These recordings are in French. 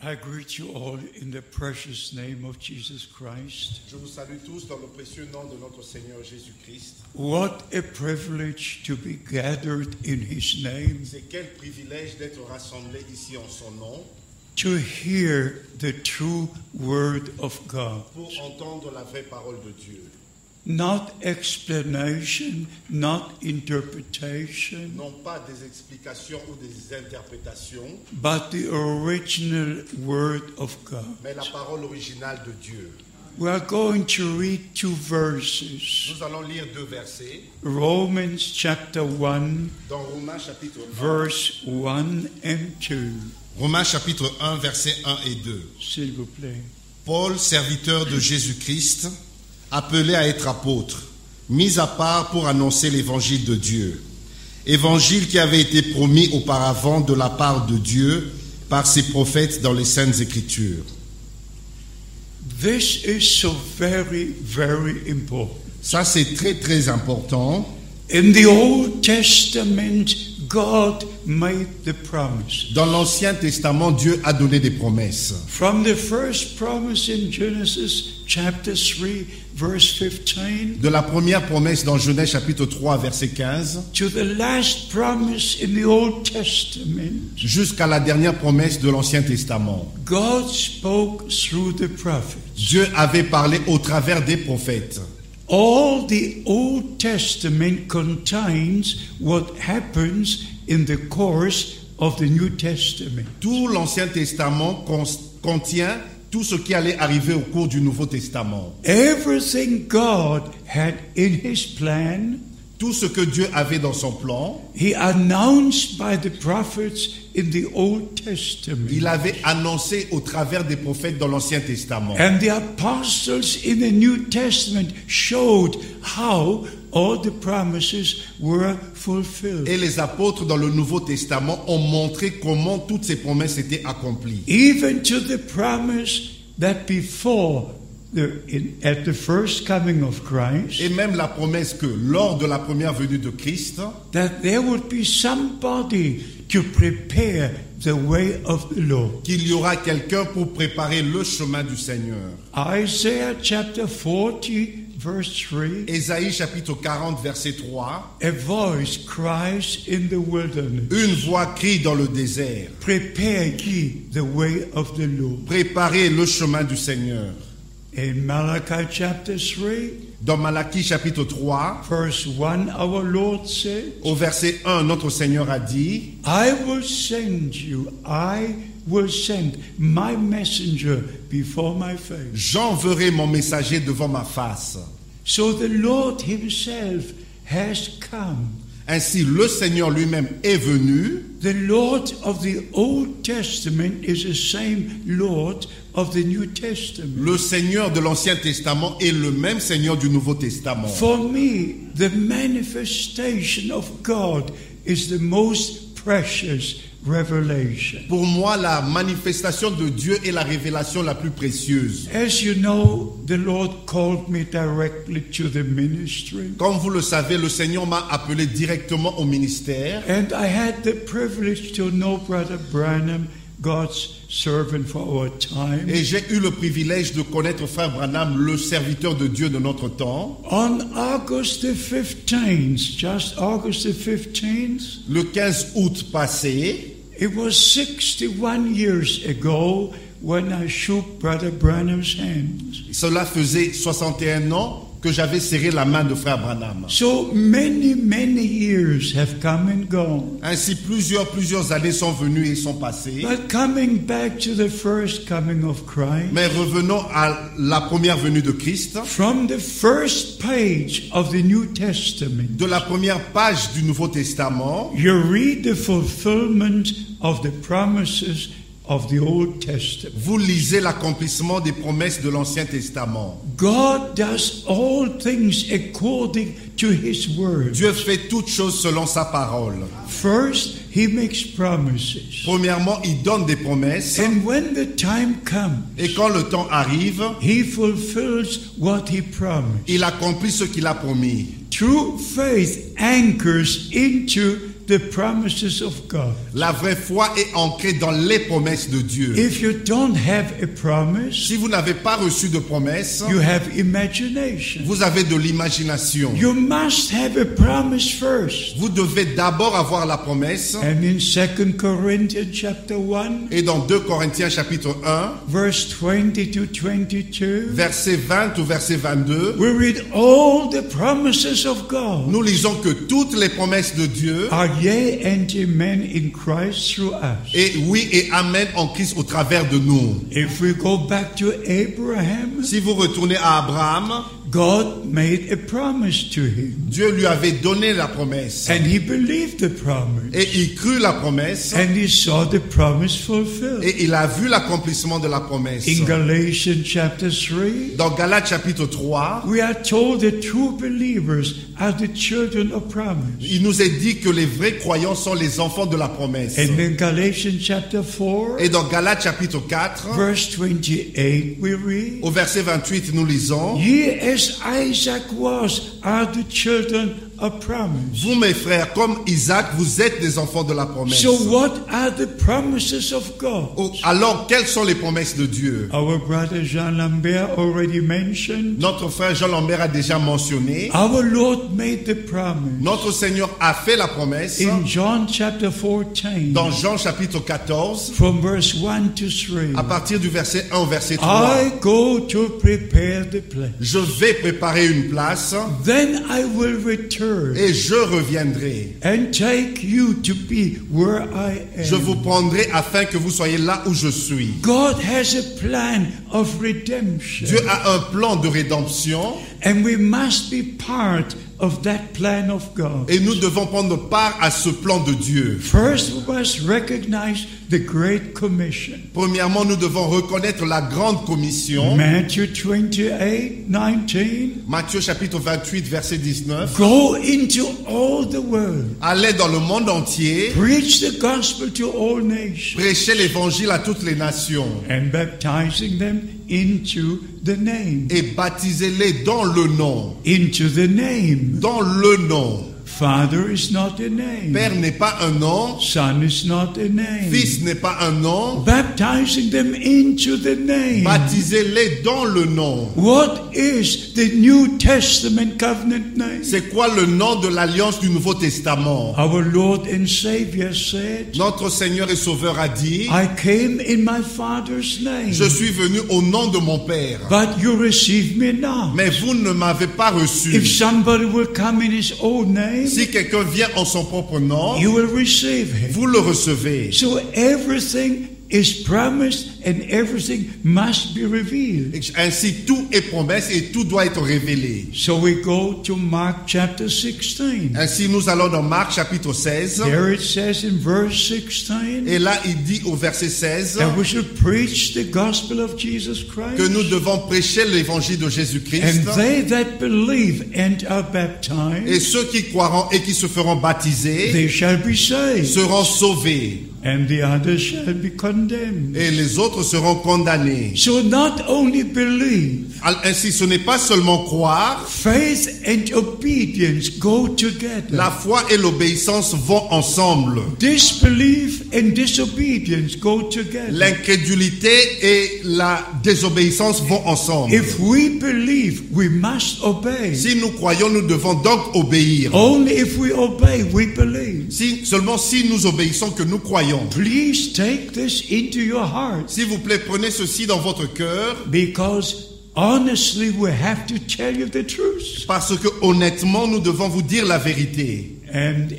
I greet you all in the precious name of Jesus Christ. Je vous salue tous dans le précieux nom de notre Seigneur Jésus-Christ. What a privilege to be gathered in His name, C'est quel privilège d'être rassemblés ici en son nom to hear the true word of God. pour entendre la vraie parole de Dieu. Not explanation, not interpretation, Non pas des explications ou des interprétations, but the original word of God. mais la parole originale de Dieu. We are going to read two verses. Nous allons lire deux versets Romans chapter 1, dans Romains chapitre 1. verse 1 and 2. Romains chapitre 1, versets 1 et 2. S'il vous plaît. Paul, serviteur de Jésus-Christ, appelé à être apôtre, mis à part pour annoncer l'évangile de Dieu. Évangile qui avait été promis auparavant de la part de Dieu par ses prophètes dans les Saintes Écritures. This is so very, very important. Ça, c'est très, très important. In the Old Testament, God made the promise. Dans l'Ancien Testament, Dieu a donné des promesses. From the first promise in Genesis chapter 3, verse 15, De la première promesse dans Genèse chapitre 3, verset 15, to the last promise in the Old Testament, jusqu'à la dernière promesse de l'Ancien Testament. God spoke through the prophets. Dieu avait parlé au travers des prophètes. All the Old Testament contains what happens in the course of the New Testament. Tout l'Ancien Testament contient tout ce qui allait arriver au cours du Nouveau Testament. Everything God had in His plan, Tout ce que Dieu avait dans son plan, He announced by the prophets in the Old Testament. il avait annoncé au travers des prophètes dans l'Ancien Testament. And the apostles in the New Testament showed how all the promises were fulfilled. Et les apôtres dans le Nouveau Testament ont montré comment toutes ces promesses étaient accomplies. Even to the promise that before at the first coming of Christ, Et même la promesse que lors de la première venue de Christ, that there would be somebody to prepare the way of the Lord. qu'il y aura quelqu'un pour préparer le chemin du Seigneur. Isaiah chapter 40, verse 3, Ésaïe chapitre 40, verset 3. a voice cries in the wilderness, Une voix crie dans le désert. prepare ye the way of the Lord. Préparez le chemin du Seigneur. In Malachi chapter 3, Dans Malachie chapitre 3, verse 1, our Lord said, au verset 1, notre Seigneur a dit, I will send my messenger before my face. j'enverrai mon messager devant ma face. So the Lord Himself has come. Ainsi, le Seigneur lui-même est venu. The Lord of the Old Testament is the same Lord of the New Testament. Le Seigneur de l'Ancien Testament est le même Seigneur du Nouveau Testament. For me, the manifestation of God is the most precious revelation. Pour moi, la manifestation de Dieu est la révélation la plus précieuse. As you know, the Lord called me directly to the ministry. Comme vous le savez, le Seigneur m'a appelé directement au ministère. And I had the privilege to know Brother Branham, God's servant for our time. Et j'ai eu le privilège de connaître Frère Branham, le serviteur de Dieu de notre temps. On August the 15th, just August the 15th, Le 15 août passé, it was 61 years ago when I shook Brother Branham's hands. cela faisait 61 ans que j'avais serré la main de Frère Branham. So many, many years have come and gone. Ainsi, plusieurs années sont venues et sont passées. But coming back to the first coming of Christ, Mais revenons à la première venue de Christ. from the first page of the New Testament, De la première page du Nouveau Testament, you read the fulfillment of the promises of the Old Testament. vous lisez l'accomplissement des promesses de l'Ancien Testament. God does all things according to His word. Dieu fait toutes choses selon sa parole. First, He makes promises. Premièrement, il donne des promesses. And when the time comes, Et quand le temps arrive, He fulfills what He promised. il accomplit ce qu'il a promis. True faith anchors into the promises of God. La vraie foi est ancrée dans les promesses de Dieu. If you don't have a promise, Si vous n'avez pas reçu de promesse, you have imagination. vous avez de l'imagination. You must have a promise first. Vous devez d'abord avoir la promesse. And in 2 Corinthians chapter 1, Et dans 2 Corinthiens chapitre 1, verse 20 to 22, verset 20 ou verset 22, we read all the promises of God nous lisons que toutes les promesses de Dieu are yea and amen in Christ through us. est oui et amen en Christ au travers de nous. If we go back to Abraham, Si vous retournez à Abraham, God made a promise to him, Dieu lui avait donné la promesse. and he believed the promise, Et il crut la promesse. and he saw the promise fulfilled. Et il a vu l'accomplissement de la promesse. In Galatians chapter 3, Dans Galates chapitre 3, we are told that true believers are the children of promise. il nous est dit que les vrais croyants sont les enfants de la promesse. And in Galatians chapter 4, Et dans Galates chapitre 4, verse 28, we read, au verset 28, nous lisons: Ye as Isaac was are the children of promise. Vous, mes frères, comme Isaac, vous êtes des enfants de la promesse. So what are the promises of God? Oh, alors, quelles sont les promesses de Dieu? Our brother Jean Lambert already mentioned, Notre frère Jean Lambert a déjà mentionné. our Lord made the promise. Notre Seigneur a fait la promesse In John chapter 14, dans Jean chapitre 14, from verse 1 to 3, à partir du verset 1 au verset 3. I go to prepare the place. Je vais préparer une place Then I will return et je reviendrai. and take you to be where I Je am. vous prendrai afin que vous soyez là où je suis. God has a plan of redemption, Dieu a un plan de rédemption and we must be part of that plan of God. et nous devons prendre part à ce plan de Dieu. First, we must recognize the Great Commission. Premièrement, nous devons reconnaître la grande commission. Matthew 28, 19. Matthieu chapitre 28 verset 19. Go into all the world. Allez dans le monde entier, Preach the gospel to all nations. prêchez l'évangile à toutes les nations And baptizing them into the name. et baptisez-les dans le nom. Into the name. Dans le nom. Father is not a name. Père n'est pas un nom, Son is not a name. Fils n'est pas un nom. Baptizing them into the name. Baptisez-les dans le nom. What is the New Testament covenant name? C'est quoi le nom de l'alliance du Nouveau Testament? Our Lord and Savior said, Notre Seigneur et Sauveur a dit: I came in my Father's name, Je suis venu au nom de mon Père, but you receive me not. mais vous ne m'avez pas reçu. If somebody will come in his own name, Si quelqu'un vient en son propre nom, you will receive him. vous le recevez. So everything is promised and everything must be revealed. Ainsi, tout est promesse et tout doit être révélé. So we go to Mark chapter 16. Ainsi, nous allons dans Marc chapitre 16. There it says in verse 16 Et là, il dit au verset 16 that we should preach the gospel of Jesus Christ. que nous devons prêcher l'évangile de And Jésus-Christ. they that believe and are Et baptized, ceux qui croiront et qui se feront baptiser they shall be saved, seront sauvés. and the others shall be condemned. Et les autres seront condamnés. So not only believe, Ainsi, ce n'est pas seulement croire. faith and obedience go together. La foi et l'obéissance vont ensemble. Disbelief and disobedience go together. L'incrédulité et la désobéissance vont ensemble. If we believe, we must obey. Si nous croyons, nous devons donc obéir. Only if we obey, we believe. Seulement si nous obéissons que nous croyons. Please take this into your heart, S'il vous plaît, prenez ceci dans votre cœur, because honestly, we have to tell you the truth. parce que honnêtement, nous devons vous dire la vérité. And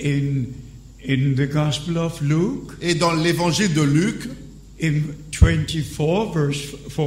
in the Gospel of Luke, Et dans l'évangile de Luc, in 24 verse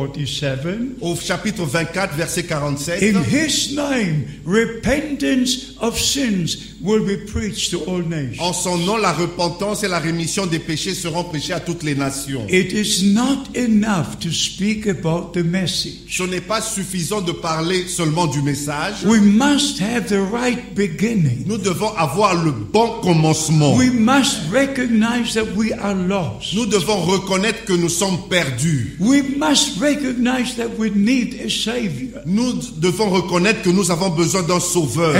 47, au chapitre 24, verset 47, in his name, repentance of sins will be preached to all nations. en son nom, la repentance et la rémission des péchés seront prêchés à toutes les nations. It is not enough to speak about the message. Ce n'est pas suffisant de parler seulement du message. We must have the right beginning. Nous devons avoir le bon commencement. We must recognize that we are lost. Nous devons reconnaître que nous sommes perdus. We must recognize that we need a Savior. Nous devons reconnaître que nous avons besoin d'un sauveur. And we must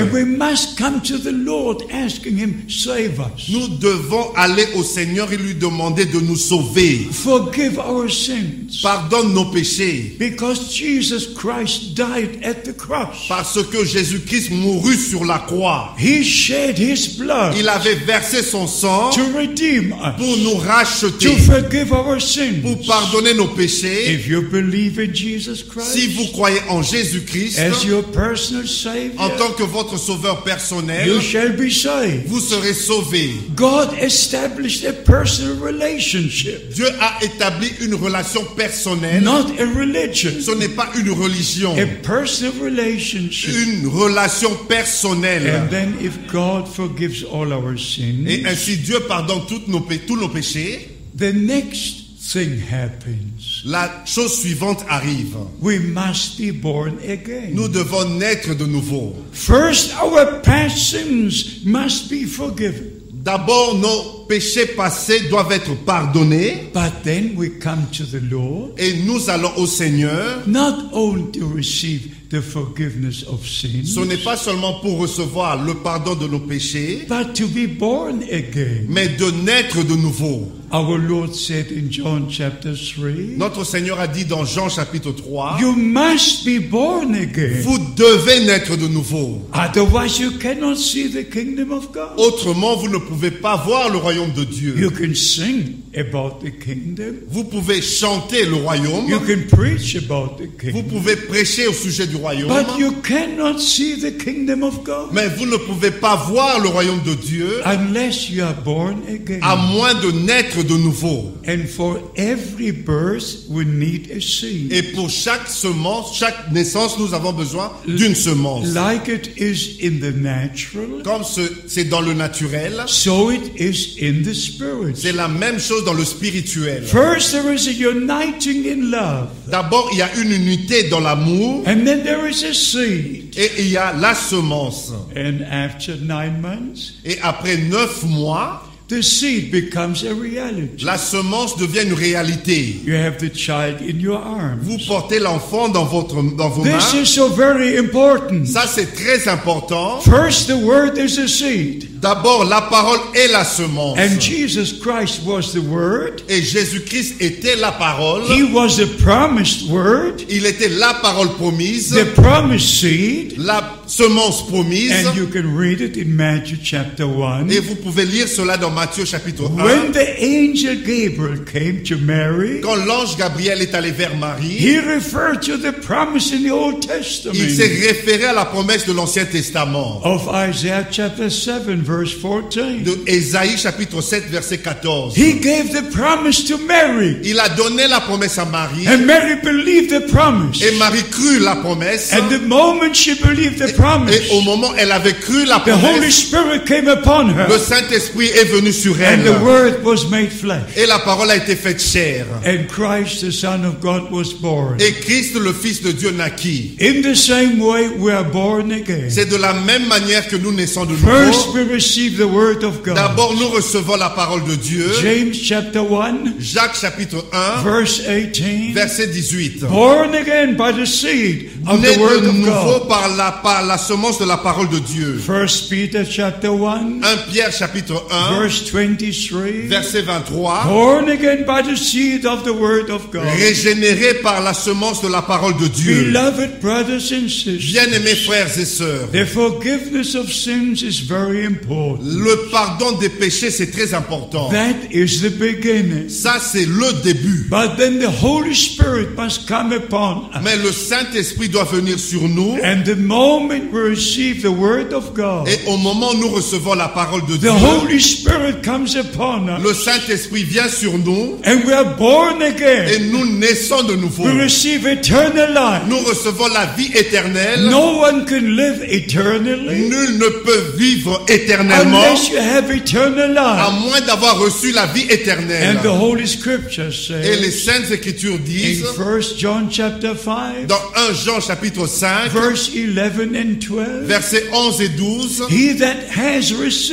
must come to the Lord asking Him, save us. Nous devons aller au Seigneur et lui demander de nous sauver. Forgive our sins. Pardonne nos péchés. Because Jesus Christ died at the cross. Parce que Jésus-Christ mourut sur la croix. He shed His blood Il avait versé son sang to redeem us, pour nous racheter, to forgive our sins. pour pardonner nos péchés. If you believe in Jesus Si Christ vous croyez en Jésus-Christ as your personal en Savior, tant que votre sauveur personnel, you shall be saved. vous serez sauvés. God established a personal relationship, Dieu a établi une relation personnelle. not a religion. Ce n'est pas une religion, A personal relationship. une relation personnelle. And then if God forgives all our Et sins, ainsi Dieu pardonne tous nos péchés. the next thing happens. La chose suivante arrive. We must be born again. Nous devons naître de nouveau. First, our past sins must be forgiven. D'abord, nos péchés passés doivent être pardonnés. But then we come to the Lord, Et nous allons au Seigneur. not only to receive the forgiveness of sins, Ce n'est pas seulement pour recevoir le pardon de nos péchés, but to be born again. mais de naître de nouveau. Our Lord said in John chapter 3, Notre Seigneur a dit dans Jean chapitre 3, you must be born again. vous devez naître de nouveau. Otherwise you cannot see the kingdom of God. Autrement, vous ne pouvez pas voir le royaume de You Dieu. can sing about the kingdom. Vous pouvez chanter le royaume. You can preach about the Vous kingdom. pouvez prêcher au sujet du royaume. But you cannot see the kingdom of God Mais vous ne pouvez pas voir le royaume de Dieu unless you are born again. à moins de naître de nouveau. And for every birth, we need a seed. Et pour chaque semence, chaque naissance, nous avons besoin d'une semence. Like it is in the natural, Comme c'est dans le naturel, so it is in the spirit. c'est la même chose dans le spirituel. First, there is a uniting in love, D'abord, il y a une unité dans l'amour and then there is a seed. et il y a la semence. And after 9 months, Et après 9 mois, the seed becomes a reality. la semence devient une réalité. You have the child in your arms. Vous portez l'enfant dans vos This mains. is so very important. Ça, c'est très important. First, the word is a seed. D'abord, la parole est la semence. And Jesus Christ was the word. Et Jésus-Christ était la parole. He was the promised word, Il était la parole promise, the promised seed. la semence promise. And you can read it in Matthew chapter 1. Et vous pouvez lire cela dans Matthieu chapitre 1. When the angel Gabriel came to Mary, Quand l'ange Gabriel est allé vers Marie, he referred to the promise in the Old il s'est Testament référé à la promesse de l'Ancien Testament. of Isaiah chapter 7 verse 14. De Ésaïe chapitre 7 verset 14. He gave the promise to Mary, Il a donné la promesse à Marie. and Mary believed the promise. Et Marie crut la promesse. And the moment she believed the promise, Et au moment où elle avait cru la the Holy promesse, Spirit came upon her, le Saint-Esprit est venu sur and elle. the Word was made flesh. Et la parole a été faite chair. And Christ, the Son of God, was born. Et Christ, le Fils de Dieu, naquit. In the same way, we are born again. C'est de la même manière que nous naissons de First, nouveau. we receive the Word of God. D'abord, nous recevons la parole de Dieu. James chapter 1, Jacques chapitre 1, verse 18. verset 18. Born again by the seed of Né the Word de of nouveau God. par la semence de la parole de Dieu. First Peter chapter 1, 1 Pierre chapitre 1, verse 23. verset 23. Born again by the seed of the Word of God. Régénéré par la semence de la parole de Dieu. Beloved brothers and sisters, Bien-aimés frères et sœurs, the forgiveness of sins is very important. le pardon des péchés, c'est très important. That is the beginning. Ça, c'est le début. But then the Holy Spirit must come upon us. Mais le Saint-Esprit doit venir sur nous. And the moment we receive the Word of God, Et au moment où nous recevons la parole de the Dieu, Holy Spirit comes upon us. le Saint-Esprit vient sur nous And we are born et again. nous naissons de nouveau. We receive eternal life. Nous recevons la vie éternelle. No one can live eternally Nul ne peut vivre éternellement unless you have eternal à life. moins d'avoir reçu la vie éternelle. And the Holy Scripture Et les says Saintes Écritures in disent 1 John chapter 5, dans 1 Jean chapitre 5, verse 11 and 12, versets 11 et 12, he that has received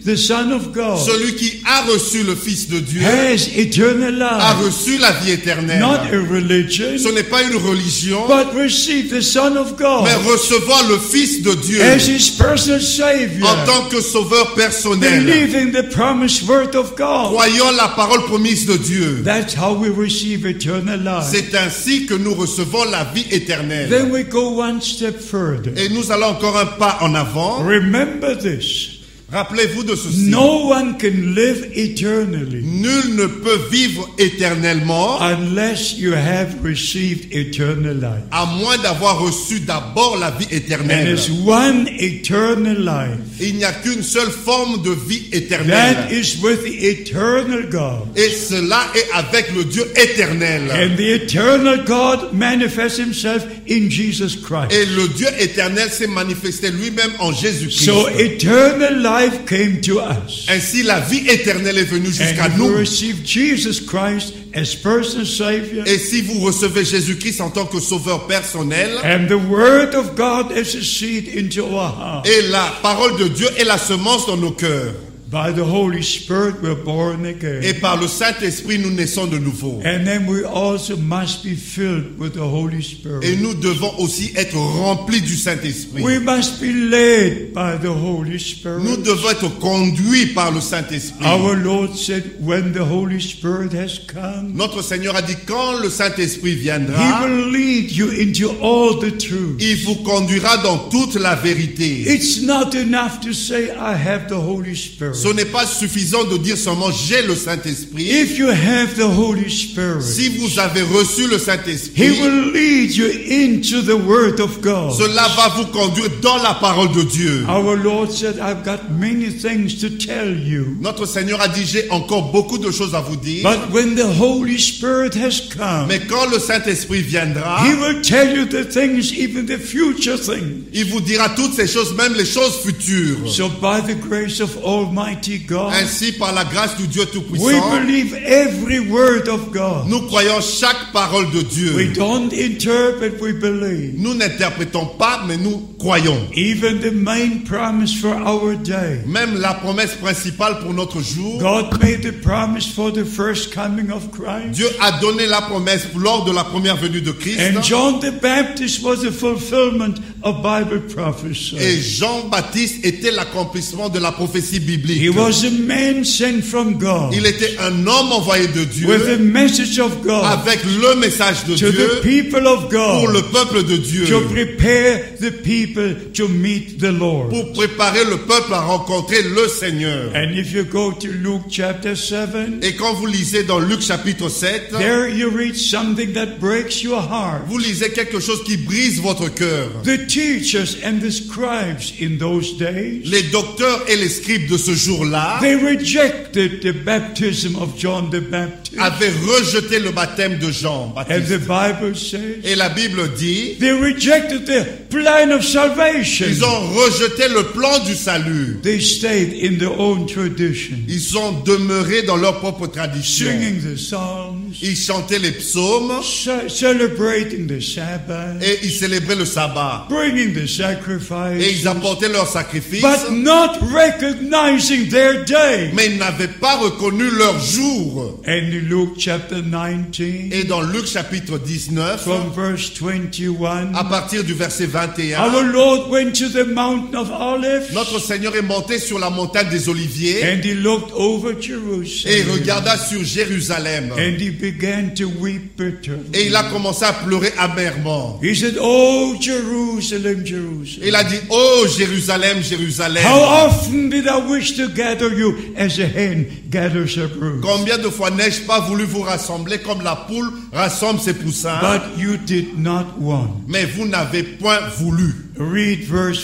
the Son of God celui qui a reçu le Fils de Dieu has eternal a life. reçu la vie éternelle. Not a religion, Ce n'est pas une religion, but receive the Son of God mais recevoir le Fils de Dieu as his personal Savior, en tant que sauveur personnel, believing the promised word of God. croyant la parole promise de Dieu. That's how we receive eternal life. C'est ainsi que nous recevons la vie éternelle. Then we go one step further. Et nous allons encore un pas en avant. Remember this. Rappelez-vous de ceci. No one can live eternally Nul ne peut vivre éternellement unless you have received eternal life. à moins d'avoir reçu d'abord la vie And éternelle. it's one eternal life. Il n'y a qu'une seule forme de vie That éternelle. is with the eternal God. Et cela est avec le Dieu éternel. And the eternal God manifests himself in Jesus Christ. Et le Dieu éternel s'est manifesté lui-même en Jésus-Christ. So eternal life came to us. Ainsi, la vie éternelle est venue jusqu'à And if you nous. receive Jesus Christ as personal Savior, Et si vous recevez Jésus-Christ en tant que sauveur personnel, and the Word of God as a seed into our heart, et la parole de Dieu est la semence dans nos cœurs, by the Holy Spirit we're born again. et par le Saint-Esprit nous naissons de nouveau. And then we also must be filled with the Holy Et Spirit. nous devons aussi être remplis du Saint-Esprit. We must be led by the Holy Nous Spirit. devons être conduits par le Saint-Esprit. Our Lord said, when the Holy Spirit has come, Notre Seigneur a dit, quand le Saint-Esprit He viendra, will lead you into all the truth. il vous conduira dans toute la vérité. It's not enough to say, I have the Holy Spirit. Ce n'est pas suffisant de dire seulement j'ai le Saint-Esprit. If you have the Holy Spirit, Si vous avez reçu le He Saint-Esprit, will lead you into the Word of God. cela va vous conduire dans la parole de Dieu. Our Lord said, I've got many things to tell you. Notre Seigneur a dit, j'ai encore beaucoup de choses à vous dire. But when the Holy Spirit has come, Mais quand le Saint-Esprit viendra, He will tell you the things, even the future things. il vous dira toutes ces choses, même les choses futures. So by the grace of Almighty God, Ainsi, par la grâce du Dieu we Tout-Puissant, believe every word of God. nous croyons chaque parole de We Dieu. don't interpret, we believe. Nous n'interprétons pas, mais nous croyons. Even the main promise for our day. Même la promesse principale pour notre jour, God made the promise for the first coming of Christ. Dieu a donné la promesse lors de la première venue de Christ. And John the Baptist was a fulfillment of Bible prophecy. Et Jean-Baptiste était l'accomplissement de la prophétie biblique. He was a man sent from God Il était un homme envoyé de with the Dieu message of God avec le message de to the Dieu people of pour God le peuple de Dieu, to prepare the people to meet the Lord. pour préparer le peuple à rencontrer le Seigneur. And if you go to Luke chapter 7, Et quand vous lisez dans Luc chapitre 7, there you read something that breaks your heart. vous lisez quelque chose qui brise votre cœur. The teachers and the scribes in those days, Les docteurs et les scribes de ce jour-là they rejected the baptism of John the Baptist. avaient rejeté le baptême de And Jean-Baptiste. the Bible says Et la Bible dit, they rejected the plan of salvation. ils ont rejeté le plan du salut. They stayed in their own tradition, Ils sont demeurés dans leur propre tradition. singing the psalms, Ils chantaient les psaumes celebrating the Sabbath, et ils célébraient le sabbat. bringing the Et sacrifice, ils apportaient leurs sacrifices, but not recognizing their day. mais ils n'avaient pas reconnu leur jour. And in Luke chapter 19, Et dans Luc chapitre 19, from verse 21, à partir du verset 21, our Lord went to the mountain of Olives, notre Seigneur est monté sur la montagne des Oliviers and He looked over et il Jerusalem, regarda sur Jérusalem. and He began to weep bitterly. Et il a commencé à pleurer amèrement. He said, "Oh, Jerusalem, Jerusalem, Il a dit, oh Jérusalem, Jérusalem, how often did I wish to gather you as a hen gathers her brood, combien de fois n'ai-je pas voulu vous rassembler comme la poule rassemble ses poussins, but you did not want." mais vous n'avez point voulu. Read verse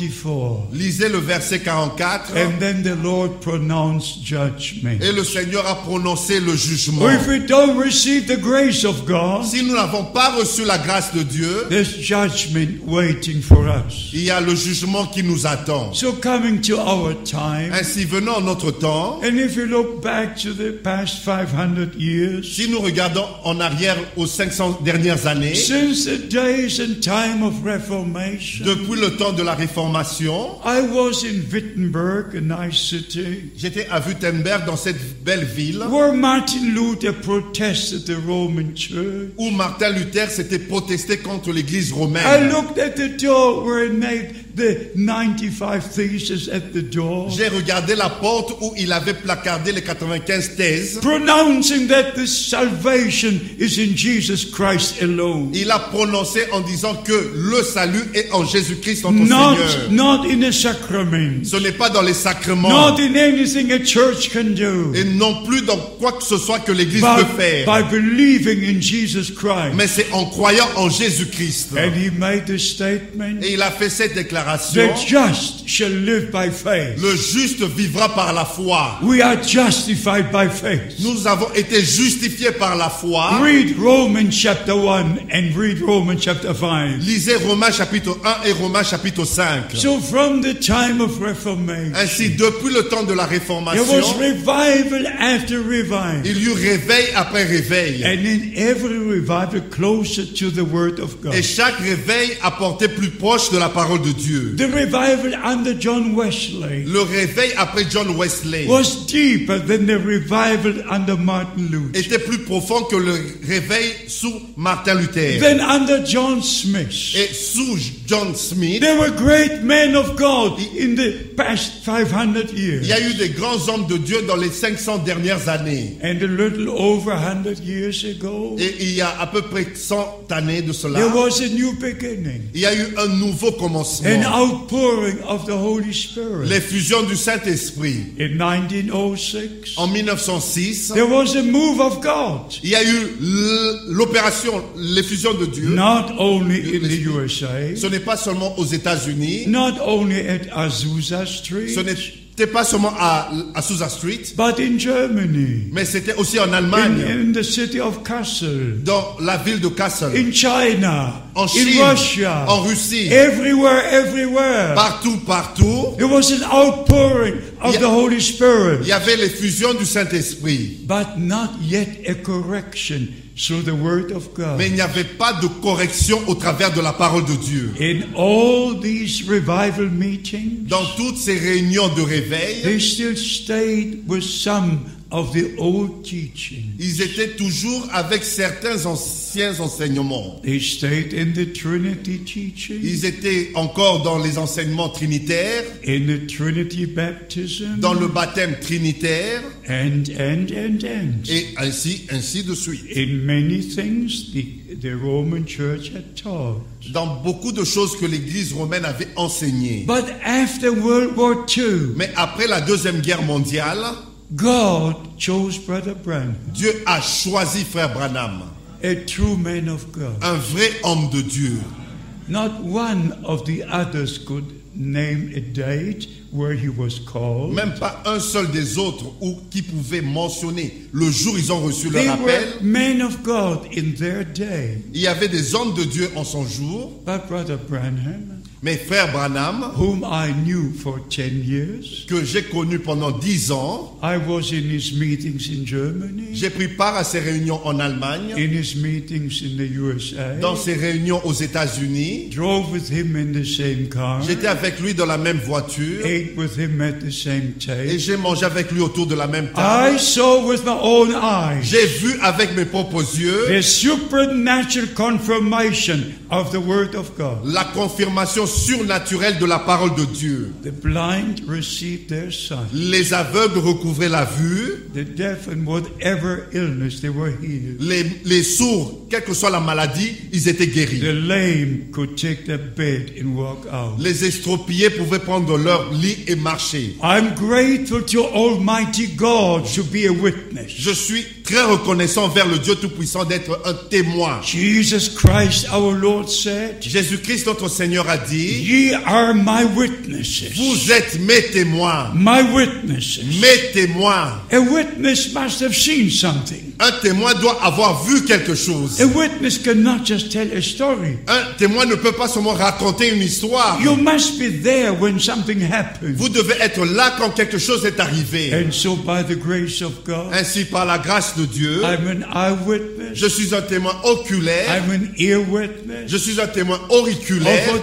44. Lisez le verset 44. And then the Lord pronounced judgment. Et le Seigneur a prononcé le jugement. If we don't receive the grace of God, Si nous n'avons pas reçu la grâce de Dieu, there's judgment waiting for us. il y a le jugement qui nous attend. So coming to our time, Ainsi, venant en notre temps, and if you look back to the past 500 years, si nous regardons en arrière aux 500 dernières années, since the days and time of Reformation, Depuis le temps de la Réformation, I was in Wittenberg, a nice city, j'étais à Wittenberg, dans cette belle ville, where Martin Luther protested the Roman Church. où Martin Luther s'était protesté contre l'Église I romaine. looked at the door where he made the 95 theses at the door, J'ai regardé la porte où il avait placardé les 95 thèses. pronouncing that the salvation is in Jesus Christ alone. Il a prononcé en disant que le salut est en Jésus-Christ notre Not Seigneur. in a sacrament. Ce n'est pas dans les sacrements Not in anything a church can do. et non plus dans quoi que ce soit que l'Église But peut faire. by believing in Jesus Christ. Mais c'est en croyant en Jésus-Christ. And he made the statement, Et il a fait cette déclaration. the just shall live by faith. Le juste vivra par la foi. We are justified by faith. Nous avons été justifiés par la foi. Read Romans chapter 1 and read Romans chapter 5. Lisez Romains chapitre 1 et Romains chapitre 5. So from the time of Reformation, Ainsi, depuis le temps de la there Réformation, was revival after revival. il y eut réveil après réveil. And in every revival closer to the Word of God. Et chaque réveil apportait plus proche de la parole de Dieu. The revival under John Wesley Le réveil après John Wesley was deeper than the revival under Martin Luther. était plus profond que le réveil sous Martin Luther. Then under John Smith. Et sous John Smith, There were great men of God in the past 500 il years. y a eu des grands hommes de Dieu dans les 500 dernières années. And a little over 100 years ago, Et il y a à peu près 100 années de cela, there was a new beginning, il y a eu un nouveau an commencement. outpouring of the Holy Spirit. L'effusion du Saint-Esprit. In 1906, En 1906, there was a move of God, il y a eu l'opération, l'effusion de Dieu. not only in the USA, Ce n'est pas seulement aux États-Unis, not only at Azusa Street, ce n'était pas seulement à Azusa Street, but in Germany, mais c'était aussi en Allemagne, in the city of Kassel, dans la ville de Kassel, in China, en in Chine, Russia, en Russie, everywhere. partout, There was an outpouring of the Holy Spirit, il y avait l'effusion du Saint-Esprit. but not yet a correction through the Word of God. Mais il n'y avait pas de correction au travers de la parole de Dieu. In all these revival meetings, Dans toutes ces réunions de réveil, they still stayed with some of the old teaching. ils étaient toujours avec certains anciens enseignements. They stayed in the Trinity teaching, Ils étaient encore dans les enseignements trinitaires, in the Trinity baptism, dans le baptême trinitaire, and. et ainsi de suite. In many things the Roman Church had taught. Dans beaucoup de choses que l'Église romaine avait enseignées. But after World War II, Mais après la Deuxième Guerre mondiale, God chose Brother Branham, Dieu a choisi Frère Branham, a true man of God. un vrai homme de Dieu. Not one of the others could name a date where he was called. Même pas un seul des autres qui pouvait mentionner le jour où ils ont reçu They leur appel. were men of God in their day. Il y avait des hommes de Dieu en son jour, But Brother Branham, mais Frère Branham, whom I knew for 10 years, que j'ai connu pendant 10 ans, I was in his meetings in Germany, j'ai pris part à ses réunions en Allemagne, in his meetings in the USA, dans ses réunions aux États-Unis. drove with him in the same car, J'étais avec lui dans la même voiture ate with him at the same et table. j'ai mangé avec lui autour de la même table. I saw with my own eyes J'ai vu avec mes propres yeux the supernatural confirmation of the Word of God. la confirmation surnaturelle de la parole de Dieu. The blind received their sight. Les aveugles recouvraient la vue, The deaf and whatever illness they were healed. les sourds, quelle que soit la maladie, ils étaient guéris. The lame could take their bed and walk out. Les estropiés pouvaient prendre leur lit et marcher. I'm grateful to Almighty God to be a witness. Je suis très reconnaissant vers le Dieu Tout-Puissant d'être un témoin. Jesus Christ our Lord said, Jésus-Christ notre Seigneur a dit, "Ye are my witnesses." vous êtes mes témoins. My witnesses. Mes témoins. A witness must have seen something. Un témoin doit avoir vu quelque chose. A witness cannot just tell a story. Un témoin ne peut pas seulement raconter une histoire. You must be there when something happens. Vous devez être là quand quelque chose est arrivé. And so by the grace of God, Ainsi, par la grâce de Dieu, I'm an eyewitness. je suis un témoin oculaire. I'm an ear witness Je suis un témoin of auriculaire what God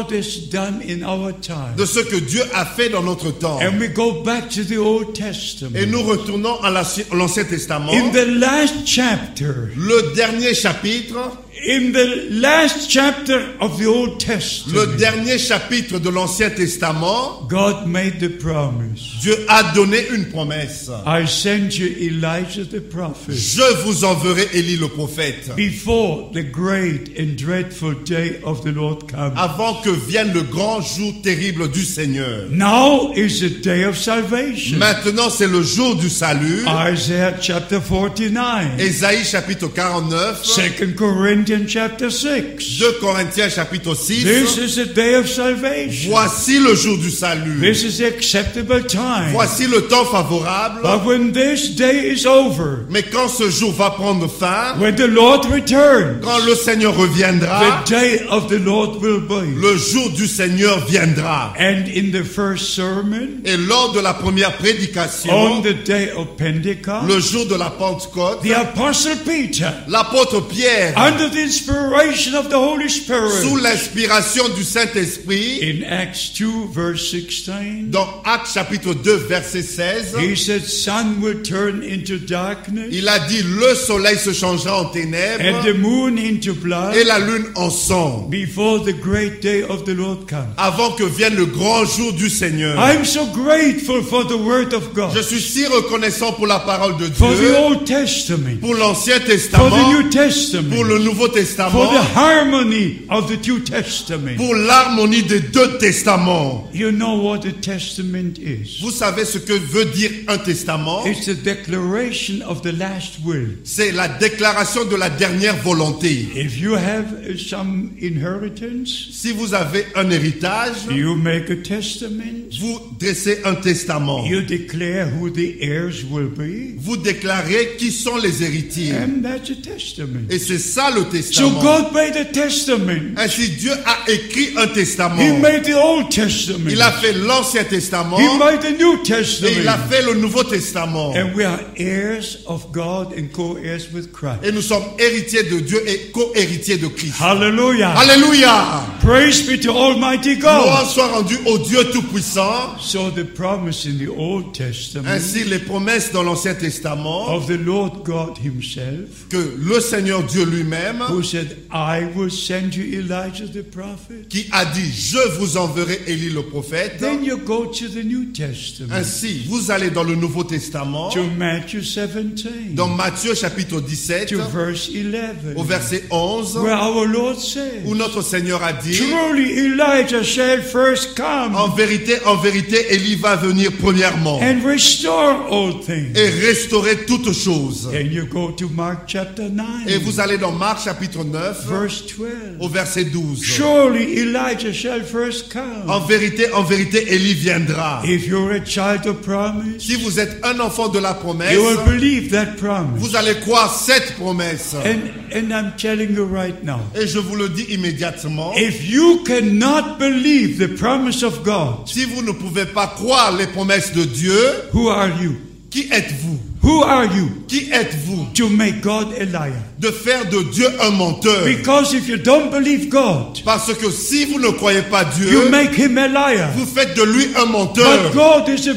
God has done in our time. de ce que Dieu a fait dans notre temps. And we go back to the Old Et Testament. nous retournons à l'Ancien Testament. In the last chapter, Le dernier chapitre, in the last chapter of the Old le Testament, dernier chapitre de l'Ancien Testament, God made the promise. Dieu a donné une promesse. I send you Elijah the prophet Je vous enverrai Élie le prophète. before the great and dreadful day of the Lord comes. Avant que vienne le grand jour terrible du Seigneur. Now is the day of salvation. Maintenant, c'est le jour du salut. Isaiah chapter 49. Ésaïe chapitre 49, 2 Corinthians chapter 6. 2 Corinthiens chapitre This 6. is the day of salvation. Voici le jour du salut. This is the acceptable time. Voici le temps favorable. But when this day is over, Mais quand ce jour va prendre fin, when the Lord returns, quand le Seigneur reviendra, the day of the Lord will be. le jour du Seigneur viendra. And in the first sermon, Et lors de la première on prédication, the day of Pentecost, le jour de la Pentecôte, the Apostle Peter, l'apôtre Pierre, under the inspiration of the Holy sous Spirit, l'inspiration du Saint-Esprit, in Acts 2 verse 16, dans Actes chapitre 2 verset 16, he said, sun will turn into darkness, il a dit le soleil se changera en and ténèbres the moon into blood, et la lune en sang, before the great day of the Lord comes. avant que vienne le grand jour du Seigneur. I'm so grateful for the Word of God, Je suis si reconnaissant pour la parole de for the Dieu, Old Testament, pour l'Ancien for the Testament, New pour Testament, le Nouveau for the Testament, harmony of the Two Testaments. pour l'harmonie des deux testaments. You know what a testament is? Vous savez ce que veut dire un testament? It's the declaration of the last will. C'est la déclaration de la dernière volonté. If you have some inheritance, Si vous avez un héritage, you make a testament. vous dressez un testament. You declare who the heirs will be, Vous déclarez qui sont les héritiers. and that's a testament. Et c'est ça le So testament. God made a testament. Ainsi, Dieu a écrit un testament. He made the Old Testament. Il a fait l'Ancien Testament He made the New et il a Testament. fait le Nouveau Testament. And we are heirs of God and co-heirs with Christ. Et nous sommes héritiers de Dieu et co-héritiers de Christ. Hallelujah. Alléluia! Praise be to Almighty God. Gloire soit rendue au Dieu Tout-Puissant. So the promise in the Old Testament Ainsi, les promesses dans l'Ancien Testament of the Lord God himself, que le Seigneur Dieu lui-même, who said, I will send you Elijah the prophet. qui a dit, je vous enverrai Élie le prophète. Then you go to the New Testament, Ainsi, vous allez dans le Nouveau Testament, to Matthew 17, dans Matthieu chapitre 17, to verse 11, au verset 11, where our Lord says, où notre Seigneur a dit, truly Elijah shall first come en vérité, Élie va venir premièrement and restore all things. et restaurer toutes choses. Then you go to Mark chapter 9, Et vous allez dans Marc chapitre 9, verse 12. au verset 12. Surely Elijah shall first come. En vérité, Élie viendra. If you're a child of promise, Si vous êtes un enfant de la promesse, you will believe that promise. vous allez croire cette promesse. And I'm telling you right now, Et je vous le dis immédiatement, if you cannot believe the promise of God, si vous ne pouvez pas croire les promesses de Dieu, who are you? qui êtes-vous? Who are you Qui êtes-vous to make God a liar? de faire de Dieu un menteur? Because if you don't believe God, Parce que si vous ne croyez pas you Dieu, make him a liar. vous faites de lui un But menteur. God is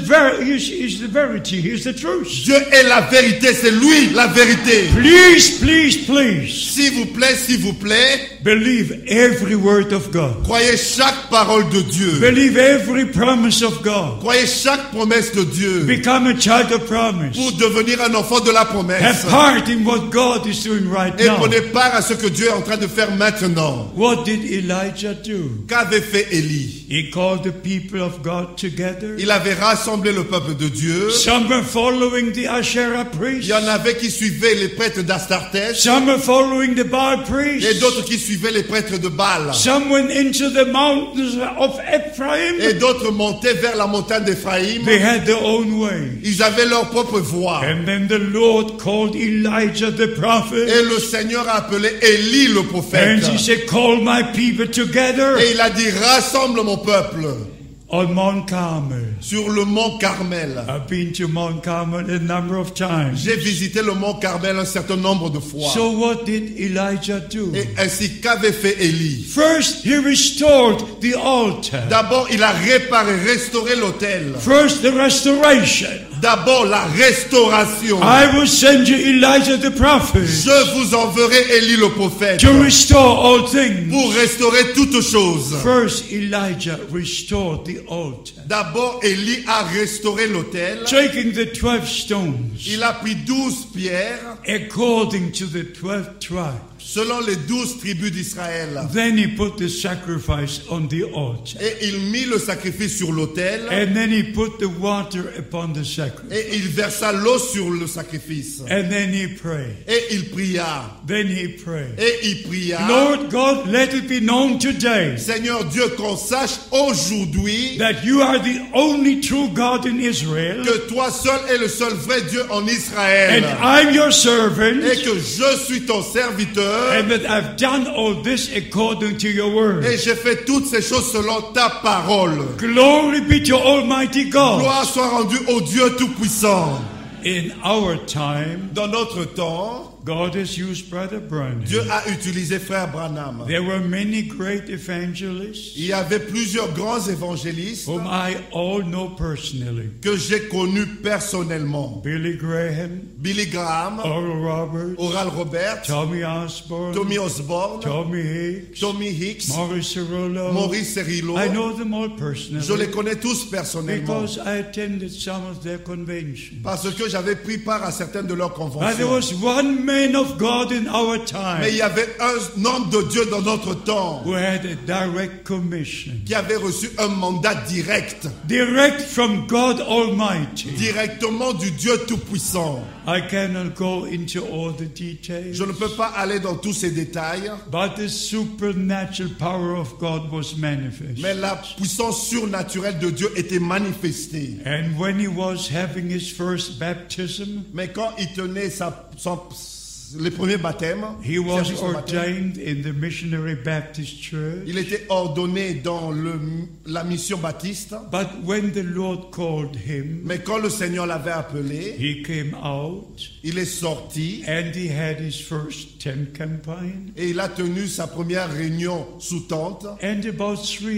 is the verity. He's the truth. Dieu est la vérité, c'est lui la vérité. Please, please, please S'il vous plaît, believe every word of God. croyez chaque parole de Dieu. Believe every promise of God. Croyez chaque promesse de Dieu Become a child of promise. pour devenir un enfant de la Have promesse. part in what God is doing right Et now. prenez part à ce que Dieu est en train de faire maintenant. What did Elijah do? Qu'avait fait Élie? He called the people of God together. Il avait rassemblé le peuple de Dieu. Some were following the Asherah Il priests. y en avait qui suivaient les prêtres d'Astartés Some were following the Baal priests. et d'autres qui suivaient les prêtres de Baal. Some went into the mountains of Ephraim. Et d'autres montaient vers la montagne d'Éphraïm. They had their own way. Ils avaient leur propre voix. And then the Lord called Elijah the prophet. Et le Seigneur a appelé Élie le prophète. And he said, call my people together. Et il a dit, rassemble mon peuple. on Mount Carmel. sur le mont Carmel. I've been to Mount Carmel a number of times. J'ai visité le mont Carmel un certain nombre de fois. So what did Elijah do? Et ainsi qu'avait fait Élie. First, he restored the altar. D'abord, il a réparé, restauré l'autel. First, the restoration. D'abord, la restauration. I will send you Elijah the prophet Je vous enverrai Élie le prophète to restore all things. pour restaurer toutes choses. First, Elijah restored the altar, D'abord, Élie a restauré l'autel. taking the 12 stones Il a pris 12 pierres according to the 12 tribes. selon les 12 tribus d'Israël. Then he put the sacrifice on the altar. Et il mit le sacrifice sur l'autel. And then he put the water upon the sacrifice. Et il versa l'eau sur le sacrifice. And then he prayed. Et il pria. Then he prayed. Et il pria. Lord God, let it be known today Seigneur Dieu, qu'on sache aujourd'hui that you are the only true God in Israel, que toi seul es le seul vrai Dieu en Israël. and I'm your servant, Et que je suis ton serviteur. and that I've done all this according to your word. Et j'ai fait toutes ces choses selon ta parole. Glory be to Almighty God. Gloire soit rendue au Dieu Tout-Puissant. In our time, Dans notre temps, God has used Brother Branham. Dieu a utilisé Frère Branham. There were many great evangelists Il y avait plusieurs grands évangélistes whom I all know personally. que j'ai connus personnellement. Billy Graham, Billy Graham, Oral Roberts, Oral Roberts, Tommy Osborne, Tommy Osborne, Tommy Hicks, Tommy Hicks, Maurice Cirillo. Maurice Cerillo. I know them all Je les personally connais tous personnellement because I attended some of their conventions. parce que j'avais pris part à certaines de leurs But there conventions. was one man of God in our Mais il time y avait un homme de Dieu dans notre temps who had a direct commission, qui avait reçu un mandat direct, direct from God Almighty. directement du Dieu Tout-Puissant. I cannot go into all the details, Je ne peux pas aller dans tous ces détails, but the supernatural power of God was manifest. mais la puissance surnaturelle de Dieu était manifestée. And when he was having his first baptism, Mais quand il tenait les premiers baptêmes, he was service au baptême, ordained in the Missionary Baptist Church. il était ordonné dans la mission baptiste. But when the Lord called him, Mais quand le Seigneur l'avait appelé, he came out il est sorti and he had his first tent campaign. et il a tenu sa première réunion sous tente. And about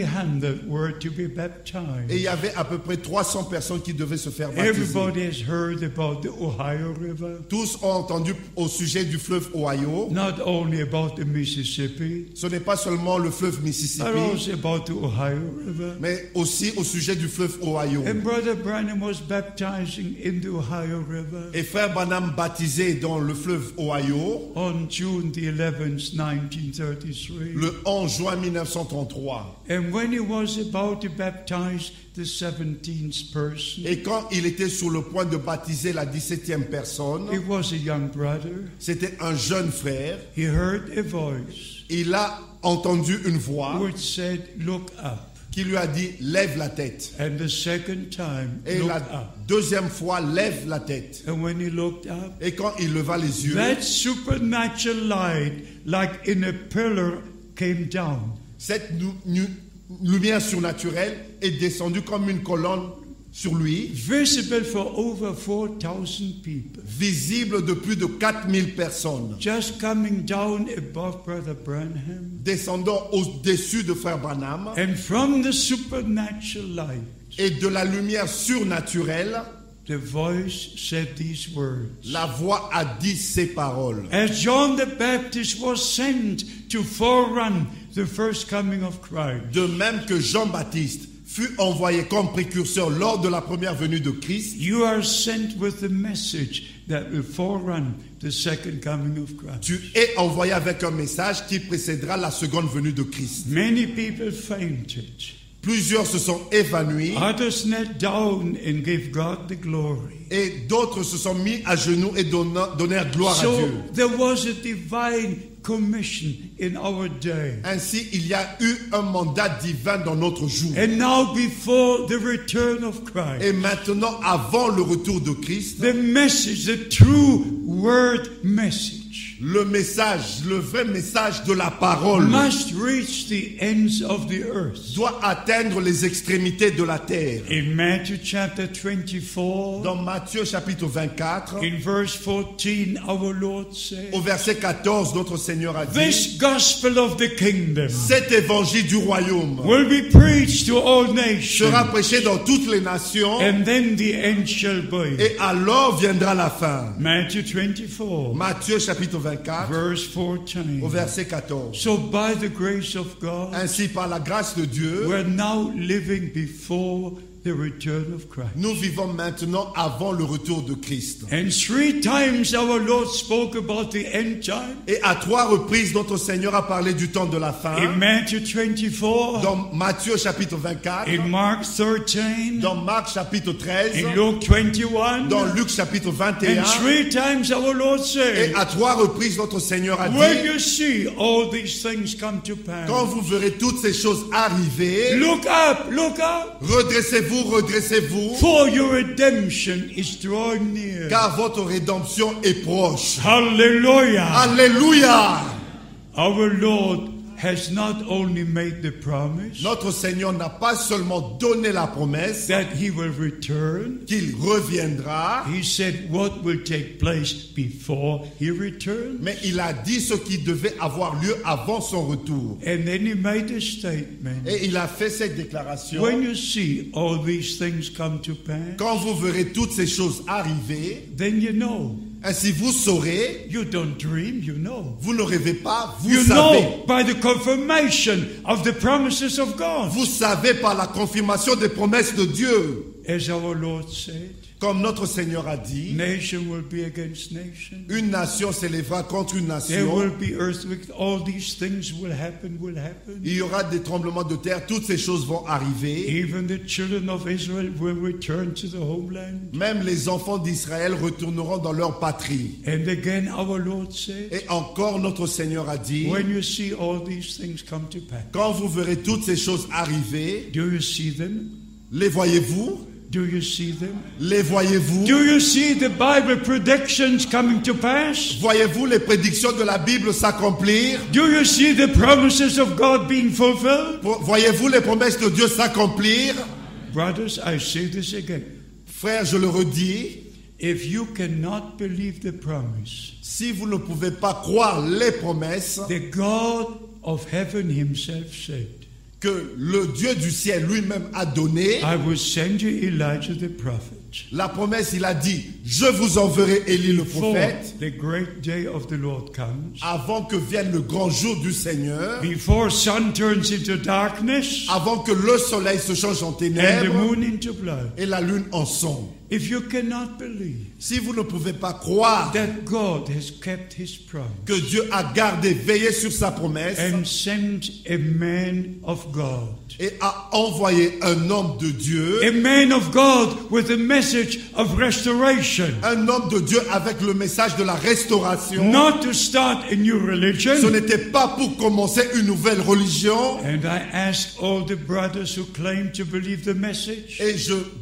300 were to be Et il baptized. y avait à peu près 300 personnes qui devaient se faire baptiser. Everybody has heard about the Ohio River, Tous ont entendu au sujet du fleuve Ohio. not only about the Mississippi, Ce n'est pas seulement le fleuve but Mississippi, also about the Ohio River. mais aussi au sujet du fleuve Ohio. And Brother Branham was baptizing in the Ohio River Et Frère Branham baptisé dans le fleuve Ohio on June the 11th, 1933. le 11 juin 1933. And when he was about to baptize the 17th person, Et quand il était sur le point de baptiser la 17e personne, it was a young brother. c'était un jeune frère. He heard a voice Il a entendu une voix which said, "Look up." qui lui a dit « Lève la tête And the second time, ». Et look la up. deuxième fois « Lève la tête And when he looked up, ». Et quand il leva les yeux, that supernatural light, like in a pillar, came down. cette lumière surnaturelle est descendue comme une colonne sur lui, Visible for over 4,000 people. visible de plus de 4000 personnes, Just coming down above Brother Branham. descendant au-dessus de Frère Branham. And from the supernatural light, Et de la lumière surnaturelle, the voice said these words. la voix a dit ces paroles. As John the Baptist was sent to forerun the first coming of Christ, De même que Jean-Baptiste fut envoyé comme précurseur lors de la première venue de Christ, you are sent with the message that will forerun the second coming of Christ. tu es envoyé avec un message qui précédera la seconde venue de Christ. Many people fainted. Plusieurs se sont évanouis Others knelt down and gave God the glory. et d'autres se sont mis à genoux et donnèrent gloire à So Dieu. there was a divine commission in our day. Ainsi, il y a eu un mandat divin dans notre jour. And now before the return of Christ, Et maintenant, avant le retour de Christ, the message, the true word message, message Le message, le vrai message de la parole must reach the ends of the earth. doit atteindre les extrémités de la terre. In Matthew chapter 24, Dans Matthieu chapitre 24, in verse 14, our Lord said, au verset 14, notre Seigneur a dit, this gospel of the kingdom cet évangile du royaume will be preached to all nations, sera prêché dans toutes les nations and then the end shall be. et alors viendra la fin. Matthew 24, Matthieu chapitre 24, verse au 14. verset 14. So by the grace of God, Ainsi, par la grâce de Dieu, we're now living before the return of Christ. nous vivons maintenant avant le retour de Christ. And 3 times our Lord spoke about the end time. Et à 3 reprises, notre Seigneur a parlé du temps de la fin. In Matthew 24, Dans Matthieu chapitre 24, in Mark 13, dans Marc chapitre 13, in Luke 21, dans Luc chapitre 21. and 3 times our Lord Et said, à 3 reprises, notre Seigneur a when dit, you see all these things come to quand pass, vous verrez toutes ces choses arriver, look up, redressez-vous, redressez-vous, for your redemption is drawing near. car votre rédemption est proche. Hallelujah. Alléluia! Our Lord has not only made the promise Notre Seigneur n'a pas seulement donné la promesse that he will return. qu'il reviendra, He said what will take place before he returns. mais il a dit ce qui devait avoir lieu avant son retour. And then he made a statement. Et il a fait cette déclaration. When you see all these things come to pass, Quand vous verrez toutes ces choses arriver, then you know. ainsi vous saurez, You don't dream, you know. vous ne rêvez pas, vous You savez. know by the confirmation of the promises of God. Vous savez par la confirmation des promesses de Dieu. As our Lord said, Comme notre Seigneur a dit, nation will be against nation. une nation s'élèvera contre une There will nation. be earthquakes. All these things will happen, Il y aura des tremblements de terre, toutes ces choses vont arriver. Even the children of Israel will return to the homeland. Même les enfants d'Israël retourneront dans leur patrie. And again, our Lord said, Et encore notre Seigneur a dit, when you see all these things come to pass, quand vous verrez toutes ces choses arriver, do you see them? les voyez-vous? Do you see them? Les voyez-vous? Do you see the Bible predictions coming to pass? Voyez-vous les prédictions de la Bible s'accomplir? Do you see the promises of God being fulfilled? Voyez-vous les promesses de Dieu s'accomplir? Brothers, I say this again. Frère, je le redis, If you cannot believe the promise, si vous ne pouvez pas croire les promesses the God of heaven himself said, que le Dieu du ciel lui-même a données, I will send you Elijah the prophet la promesse, il a dit, je vous enverrai Élie le before prophète, the great day of the Lord comes, avant que vienne le grand jour du Seigneur, before sun turns into darkness avant que le soleil se change en and the ténèbres moon into blood. et la lune en sang. If you cannot believe Si vous ne pouvez pas croire that God has kept his promise que Dieu a gardé, veillé sur sa promesse and sent a man of God, et a envoyé un homme de Dieu, a man of God with a message of restoration, un homme de Dieu avec le message de la restauration, not to start a new ce religion. n'était pas pour commencer une nouvelle religion. And I ask all the brothers who claim to believe the message Et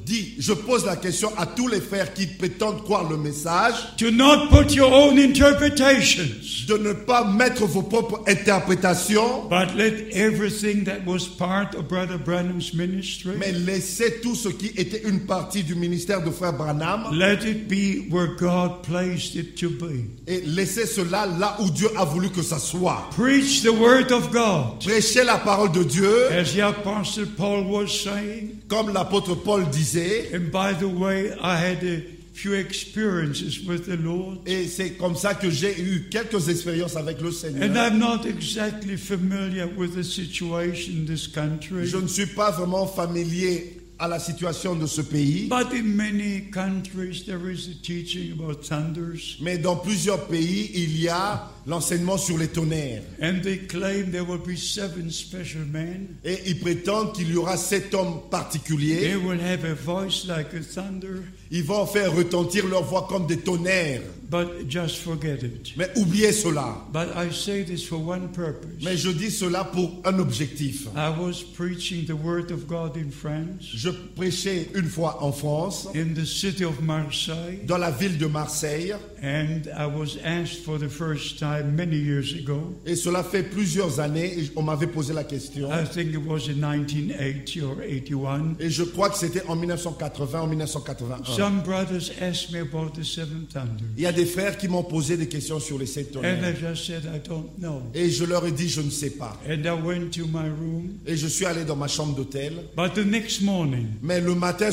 je pose la question à tous les frères qui prétendent croire le message, to not put your own interpretations, de ne pas mettre vos propres interprétations, but let everything that was part of Brother Branham's ministry, mais laissez tout ce qui était une partie du ministère de frère Branham let it be where God placed it to be. et laissez cela là où Dieu a voulu que ça soit. Preach the word of God. Prêchez la parole de Dieu, As the Apostle Paul was saying, comme l'apôtre Paul disait, and by the way, I had a few experiences with the Lord, et c'est comme ça que j'ai eu quelques expériences avec le and Seigneur. I'm not exactly familiar with the situation in this country, Je ne suis pas vraiment familier à la situation de ce pays, but in many countries there is a teaching about thunders. mais dans plusieurs pays, il y a l'enseignement sur les tonnerres. And they claim there will be 7 special men. Et ils prétendent qu'il y aura 7 hommes They particuliers. will have a voice like a thunder, Ils vont faire retentir leur voix comme des tonnerres. but just forget it. Mais oubliez cela. But I say this for one purpose. Mais je dis cela pour un objectif. I was preaching the word of God in France, Je prêchais une fois en France, in the city of Marseille, dans la ville de Marseille. and I was asked for the first time many years ago. Et cela fait plusieurs années, et on m'avait posé la question. I think it was in 1980 or 81. Et je crois que c'était en 1980, en 1981. Some brothers asked me about the 7 thunder. Il y a des frères qui m'ont posé des questions sur les 7 And I tonnerres. just said, I don't know. Et je leur ai dit, je ne sais pas. And I went to my room. Et je suis allé dans ma chambre d'hôtel. But the next morning, Mais le matin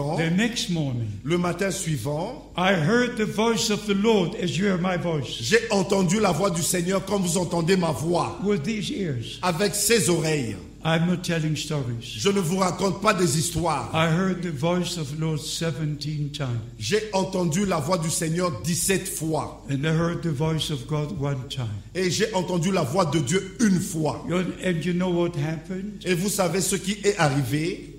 suivant, I heard the voice of the Lord as you hear my voice j'ai entendu la voix du Seigneur comme vous entendez ma voix, with these ears. avec ses oreilles. I'm not telling stories. Je ne vous raconte pas des histoires. I heard the voice of the Lord 17 times. J'ai entendu la voix du Seigneur 17 fois. And I heard the voice of God 1 time. Et j'ai entendu la voix de Dieu une fois. And you know what happened? Et vous savez ce qui est arrivé?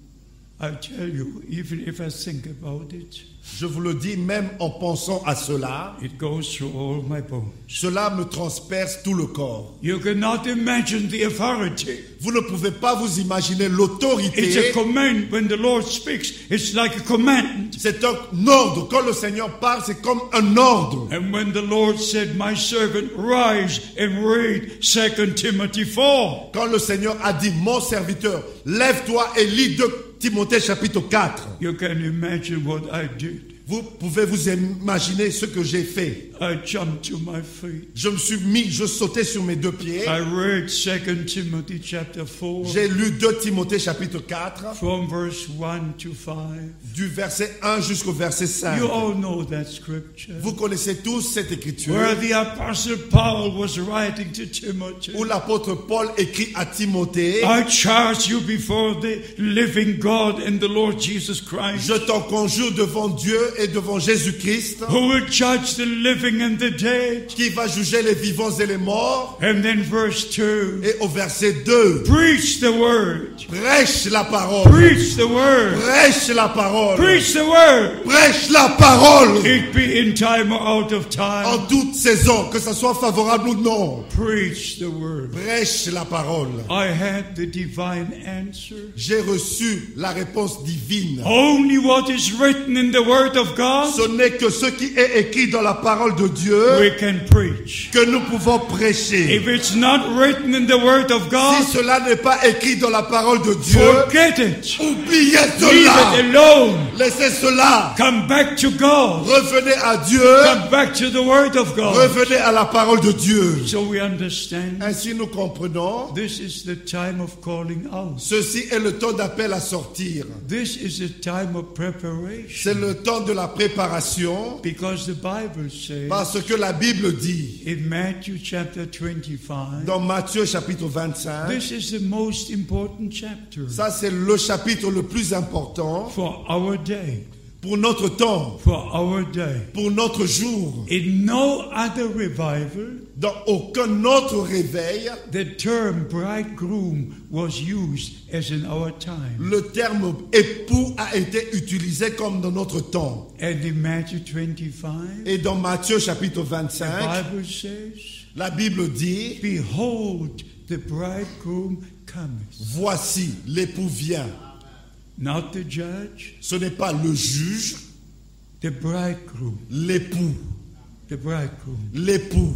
I tell you, even if I think about it, Je vous le dis, même en pensant à cela, it goes through all my bones. cela me transperce tout le corps. You cannot imagine the authority. Vous ne pouvez pas vous imaginer It's a l'autorité. command. When the Lord speaks, it's like a command. C'est un ordre. Quand le Seigneur parle, c'est comme un ordre. And when the Lord said, my servant, rise and read 2 Timothy 4. Quand le Seigneur a dit, mon serviteur, lève-toi et lis 2 Timothée chapitre 4. You can imagine what I did. Vous pouvez vous imaginer ce que j'ai fait. I jumped to my feet. Je sautais sur mes 2 pieds. I read 2 Timothy chapter 4 J'ai lu 2 Timothée chapitre 4, from verse 1 to 5. du verset 1 jusqu'au verset 5. You all know that scripture. Vous connaissez tous cette écriture Where the apostle Paul was writing to Timothy. où l'apôtre Paul écrit à Timothée, I charge you before the living God and the Lord Jesus Christ, je t'en conjure devant Dieu et devant Jésus-Christ, who will judge the living and the dead. qui va juger les vivants et les morts. And then verse 2. Et au verset 2, Preach the word. prêche la parole. Preach the word. Prêche la parole. Preach the word. Prêche la parole. It be in time or out of En time. toute saison, que ça soit favorable ou non. Preach the word. Prêche la parole. I had the divine answer. J'ai reçu la réponse divine. Only what is written in the word of God Ce n'est que ce qui est écrit dans la parole de Dieu we can preach. que nous pouvons prêcher. If it's not written in the word of God, Si cela n'est pas écrit dans la parole de Dieu, forget it. oubliez Leave cela. it alone. Laissez cela. Come back to God. Revenez à Dieu. Come back to the word of God. Revenez à la parole de Dieu. So we understand Ainsi nous comprenons. this is the time of calling out. Ceci est le temps d'appel à sortir. This is a time of C'est preparation. le temps de la préparation Because the Bible says parce que la Bible dit in Matthew chapter 25, dans Matthieu chapitre 25, this is the most important chapter ça c'est le chapitre le plus important for our day. pour notre temps, For our day. pour notre jour. In no other revival, Dans aucun autre réveil, the term bridegroom was used as in our time. le terme époux a été utilisé comme dans notre temps. And in Matthew 25, Et dans Matthieu chapitre the 25, Bible says, la Bible dit, behold, the bridegroom cometh. voici l'époux vient. Not the judge, Ce n'est pas le juge, the bridegroom. l'époux. The bridegroom. L'époux.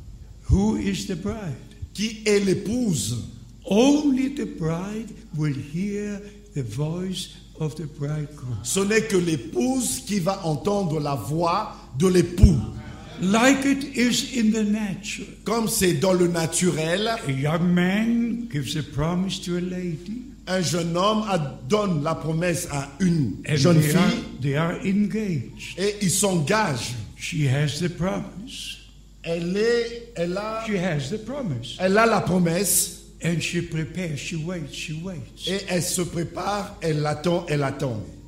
Who is the bride? Qui est l'épouse? Only the bride will hear the voice of the bridegroom. Ce n'est que l'épouse qui va entendre la voix de l'époux. Like it is in the natural. Comme c'est dans le naturel, A young man gives a promise to a lady. un jeune homme donne la promesse à une And jeune fille they are engaged. et ils s'engagent. She has the promise. Elle She has the promise. a la promesse And she prepares, she waits. et elle se prépare, elle l'attend.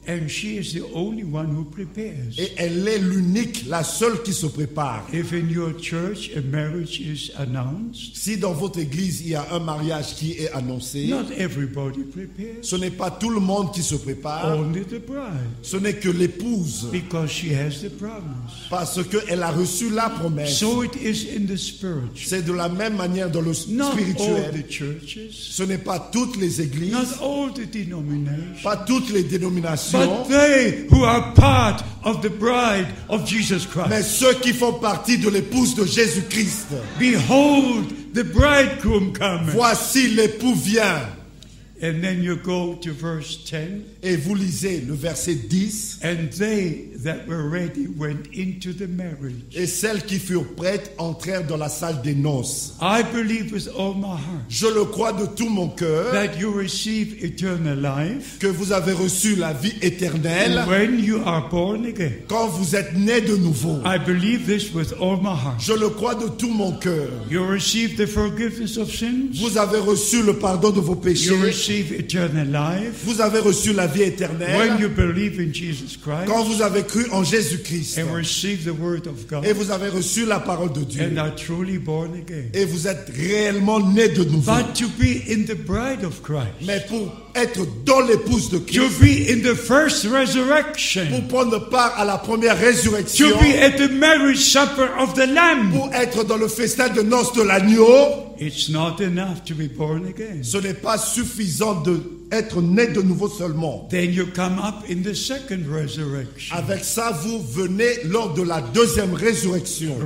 And she is the only one who prepares. Et elle est l'unique, la seule qui se prépare. If in your church a marriage is announced, Si dans votre église il y a un mariage qui est annoncé, not everybody prepares, ce n'est pas tout le monde qui se prépare, only the bride, ce n'est que l'épouse, because she has the promise. parce qu'elle a reçu la promesse. So it is in the spiritual. C'est de la même manière dans le Not all spirituel. the churches, Ce n'est pas toutes les églises, not all the denominations, pas toutes les dénominations, but they who are part of the bride of Jesus mais Christ. ceux qui font partie de l'épouse de Jésus-Christ. Behold, the bridegroom cometh. Voici l'époux vient. And then you go to verse 10. Et vous lisez le verset 10. And they that were ready went into the marriage. Et celles qui furent prêtes entrèrent dans la salle des noces. I believe with all my heart Je le crois de tout mon cœur that you receive eternal life que vous avez reçu la vie éternelle when you are born again. quand vous êtes né de nouveau. I believe this with all my heart. Je le crois de tout mon cœur. You receive the forgiveness of sins. Vous avez reçu le pardon de vos You péchés. receive eternal life Vous avez reçu la vie when éternelle you believe in Jesus Christ quand vous avez cru en Jésus-Christ. and receive the word of God Et vous avez reçu la parole de Dieu. and are truly born again. Et vous êtes réellement né de nouveau. But to be in the bride of Christ, Mais pour être dans l'épouse de to Christ, be in the first resurrection, pour prendre part à la première résurrection, to be at the marriage supper of the Lamb, pour être dans le festin de noces de l'agneau, it's not enough to be born again. ce n'est pas suffisant d'être né de nouveau seulement. Then you come up in the second resurrection. Avec ça, vous venez lors de la deuxième résurrection.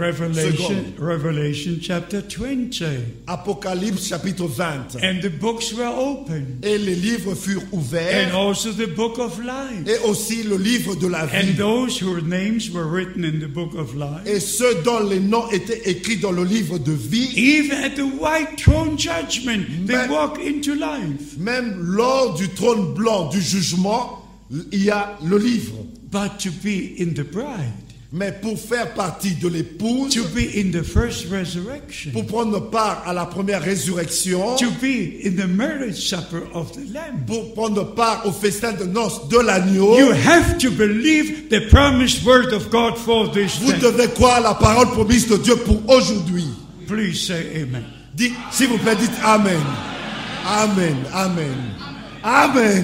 Revelation chapter 20. Apocalypse chapitre 20. And the books were opened. Et les livres furent And ouverts, also the book of life. et aussi le livre de la And vie. those whose names were written in the book of life, Et ceux dont les noms étaient écrits dans le livre de vie, even at the white throne judgment, they Mais- walk into life. même lors du trône blanc du jugement, il y a le livre. But to be in the bride, Mais pour faire partie de l'épouse, to be in the first resurrection, pour prendre part à la première résurrection, to be in the marriage supper of the Lamb, pour prendre part au festin de noces de l'agneau, you have to believe the promised word of God for this vous day. devez croire à la parole promise de Dieu pour aujourd'hui. Please say amen. Dites, s'il vous plaît, dites Amen. Amen. Amen. Amen.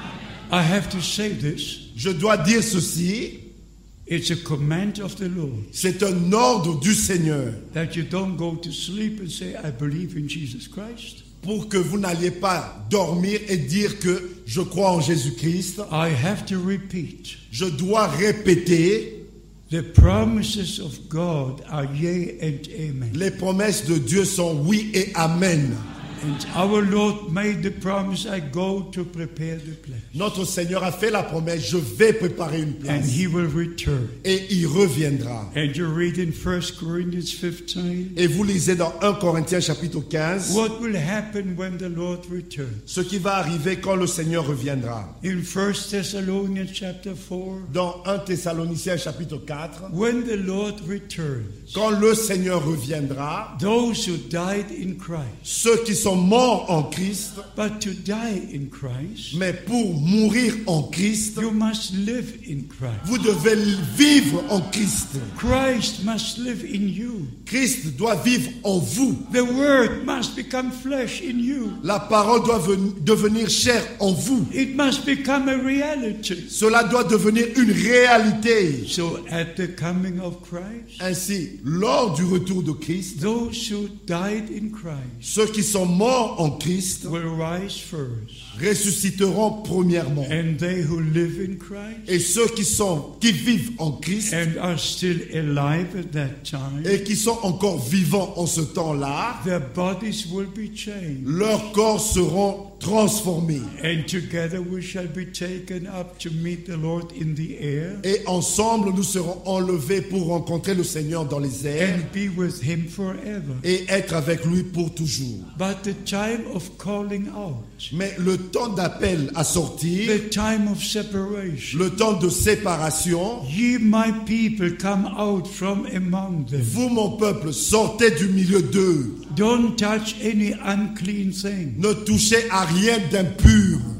I have to say this. Je dois dire ceci, It's a command of the Lord c'est un ordre du Seigneur that you don't go to sleep and say, I believe in Jesus Christ. pour que vous n'alliez pas dormir et dire que je crois en Jésus-Christ. I have to repeat. Je dois répéter, The promises of God are yea and amen. les promesses de Dieu sont oui et amen. And our Lord made the promise, I go to prepare the place. Notre Seigneur a fait la promesse, je vais préparer une And place he will return. et il reviendra. And you read in 1 Corinthians 15, Et vous lisez dans 1 Corinthiens chapitre 15 what will happen when the Lord returns. ce qui va arriver quand le Seigneur reviendra. In 1 Thessalonians chapter 4, Dans 1 Thessaloniciens chapitre 4, when the Lord returns, quand le Seigneur reviendra, those who died in Christ, ceux qui sont morts en Christ, but to die in Christ, mais pour mourir en Christ, you must live in Christ. vous devez vivre en Christ. Christ must live in you. Christ doit vivre en vous. The word must become flesh in you. La parole doit devenir chair en vous. It must become a reality. Cela doit devenir une réalité. So at the coming of Christ, Ainsi, lors du retour de Christ, those who died in Christ ceux qui sont morts en Christ will rise first. ressusciteront premièrement. And they who live in Christ Et ceux qui vivent en Christ and are still alive at that time, et qui sont encore vivants en ce temps-là, their bodies will be changed. leurs corps seront transformés. And together we shall be taken up to meet the Lord in the air Et ensemble, nous serons enlevés pour rencontrer le Seigneur dans les airs and be with him forever. et être avec lui pour toujours. But the time of calling out, Mais le temps d'appel à sortir, the time of separation, le temps de séparation, ye my people come out from among them. vous, mon peuple, sortez du milieu d'eux. Don't touch any unclean thing. Ne touchez à rien d'impur.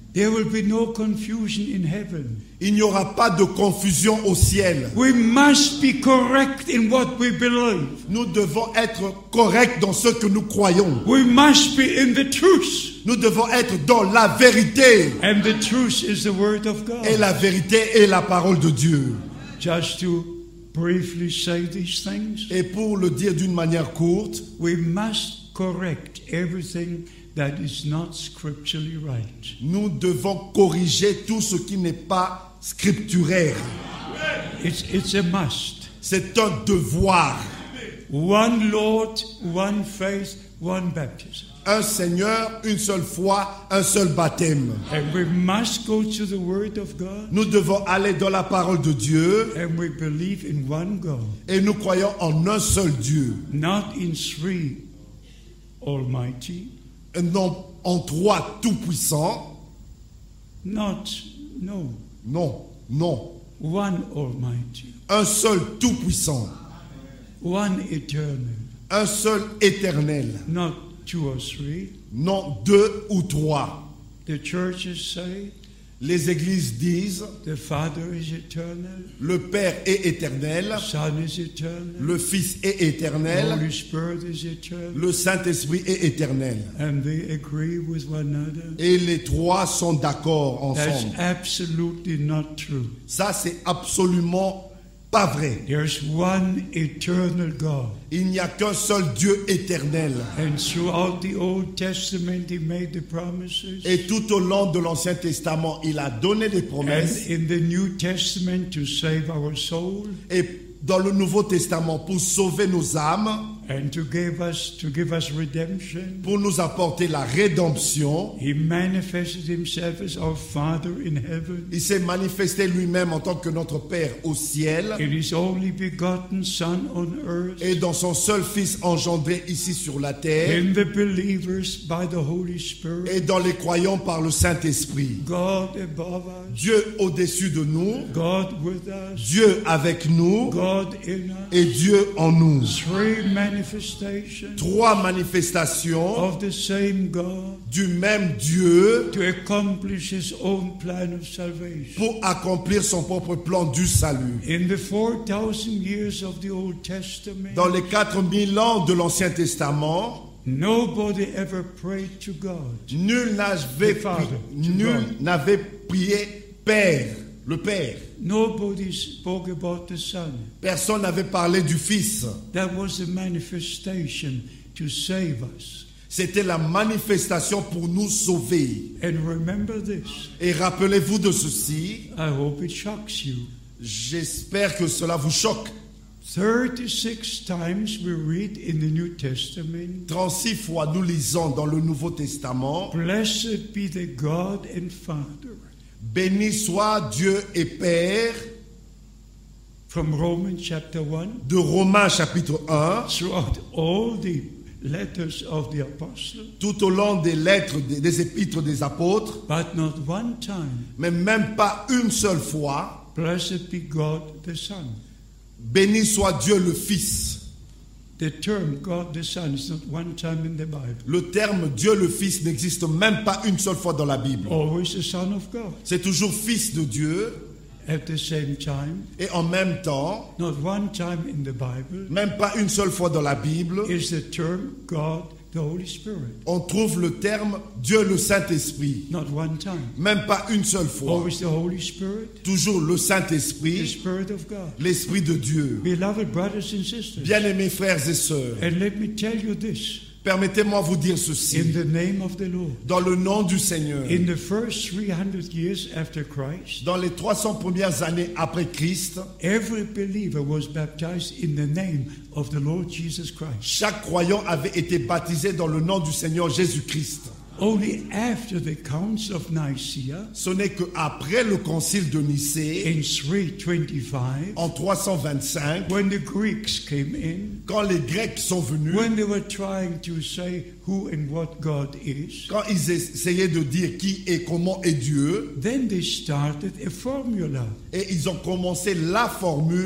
There will be no confusion in heaven. Il n'y aura pas de confusion au ciel. We must be correct in what we believe. Nous devons être corrects dans ce que nous croyons. We must be in the truth. Nous devons être dans la vérité. And the truth is the word of God. Et la vérité est la parole de Dieu. Just to briefly say these things, Et pour le dire d'une manière courte, we must correct everything that is not scripturally right. nous devons corriger tout ce qui n'est pas scripturaire. It's a must. C'est un devoir. One Lord, one faith, one baptism. Un Seigneur, une seule foi, un seul baptême. And we must go to the word of God. Nous devons aller dans la parole de Dieu And we believe in one God, et nous croyons en un seul Dieu. not in three almighty, Non en trois tout-puissants. no, Non, non. one almighty, Un seul tout-puissant. one eternal, Un seul éternel. not two or three. Non deux ou trois. The churches say Les églises disent the Father is eternal, le Père est éternel, Son is eternal, le Fils est the éternel, Holy Spirit is eternal, le Saint-Esprit est éternel. and they agree with one another. Et les trois sont d'accord That's ensemble. absolutely not true. Ça, c'est absolument pas vrai. There's one eternal God. Il n'y a qu'un seul Dieu éternel. And throughout the Old Testament, He made the promises. Et tout au long de l'Ancien Testament, il a donné des And promesses. in the New Testament, to save our soul Et dans le Nouveau Testament, pour sauver nos âmes, and to give us redemption, pour nous apporter la rédemption, He manifested Himself as our Father in heaven, il s'est manifesté lui-même en tant que notre Père au ciel in His only begotten Son on earth, et dans son seul Fils engendré ici sur la terre in the believers by the Holy Spirit, et dans les croyants par le Saint-Esprit. God above us, Dieu au-dessus de nous, God with us, Dieu avec nous God in us. et Dieu en nous. Three manifestations Trois manifestations of the same God du même Dieu to accomplish His own plan of salvation. pour accomplir son propre plan du salut. In the 4,000 years of the Old Testament, Dans les 4000 ans de l'Ancien Testament, nobody ever prayed to God. nul n'avait prié Père, le Père. Nobody spoke about the Son. Personne n'avait parlé du Fils. That was a manifestation to save us. C'était la manifestation pour nous sauver. And remember this. Et rappelez-vous de ceci, I hope it shocks you. j'espère que cela vous choque. 36 times we read in the New Testament, 36 fois nous lisons dans le Nouveau Testament, blessed be the God and Father. béni soit Dieu et Père, From Romans chapter 1, de Romains chapitre 1, throughout all the letters of the apostles, tout au long des lettres, des épîtres des apôtres, but not one time, mais même pas une seule fois, blessed be God the Son. béni soit Dieu le Fils. The term God the Son is not one time in the Bible. Le terme Dieu le Fils n'existe même pas une seule fois dans la Bible. Always the Son of God. C'est toujours Fils de Dieu At the same time, et en même temps, not one time in the Bible, même pas une seule fois dans la Bible, is the term God the Holy Spirit. on trouve le terme Dieu le Saint-Esprit. Not one time. Même pas une seule fois. Always the Holy Spirit, Toujours le the Saint-Esprit, Spirit of God. l'Esprit de Dieu. Beloved brothers and sisters, Bien-aimés frères et sœurs, and let me tell you this, permettez-moi vous dire in ceci. the name of the Lord. Dans le nom du Seigneur, In the first 300 years after Christ, dans les 300 premières années après Christ, every believer was baptized in the name of the Lord Jesus Christ. chaque croyant avait été baptisé dans le nom du Seigneur Jésus-Christ. Only after the Council of Nicaea Ce n'est qu'après le concile de Nicée, in 325, en 325, when the Greeks came in, quand les Grecs sont venus, when they were trying to say who and what God is, quand ils essayaient de dire qui et comment est Dieu, then they started a formula. et ils ont commencé la formule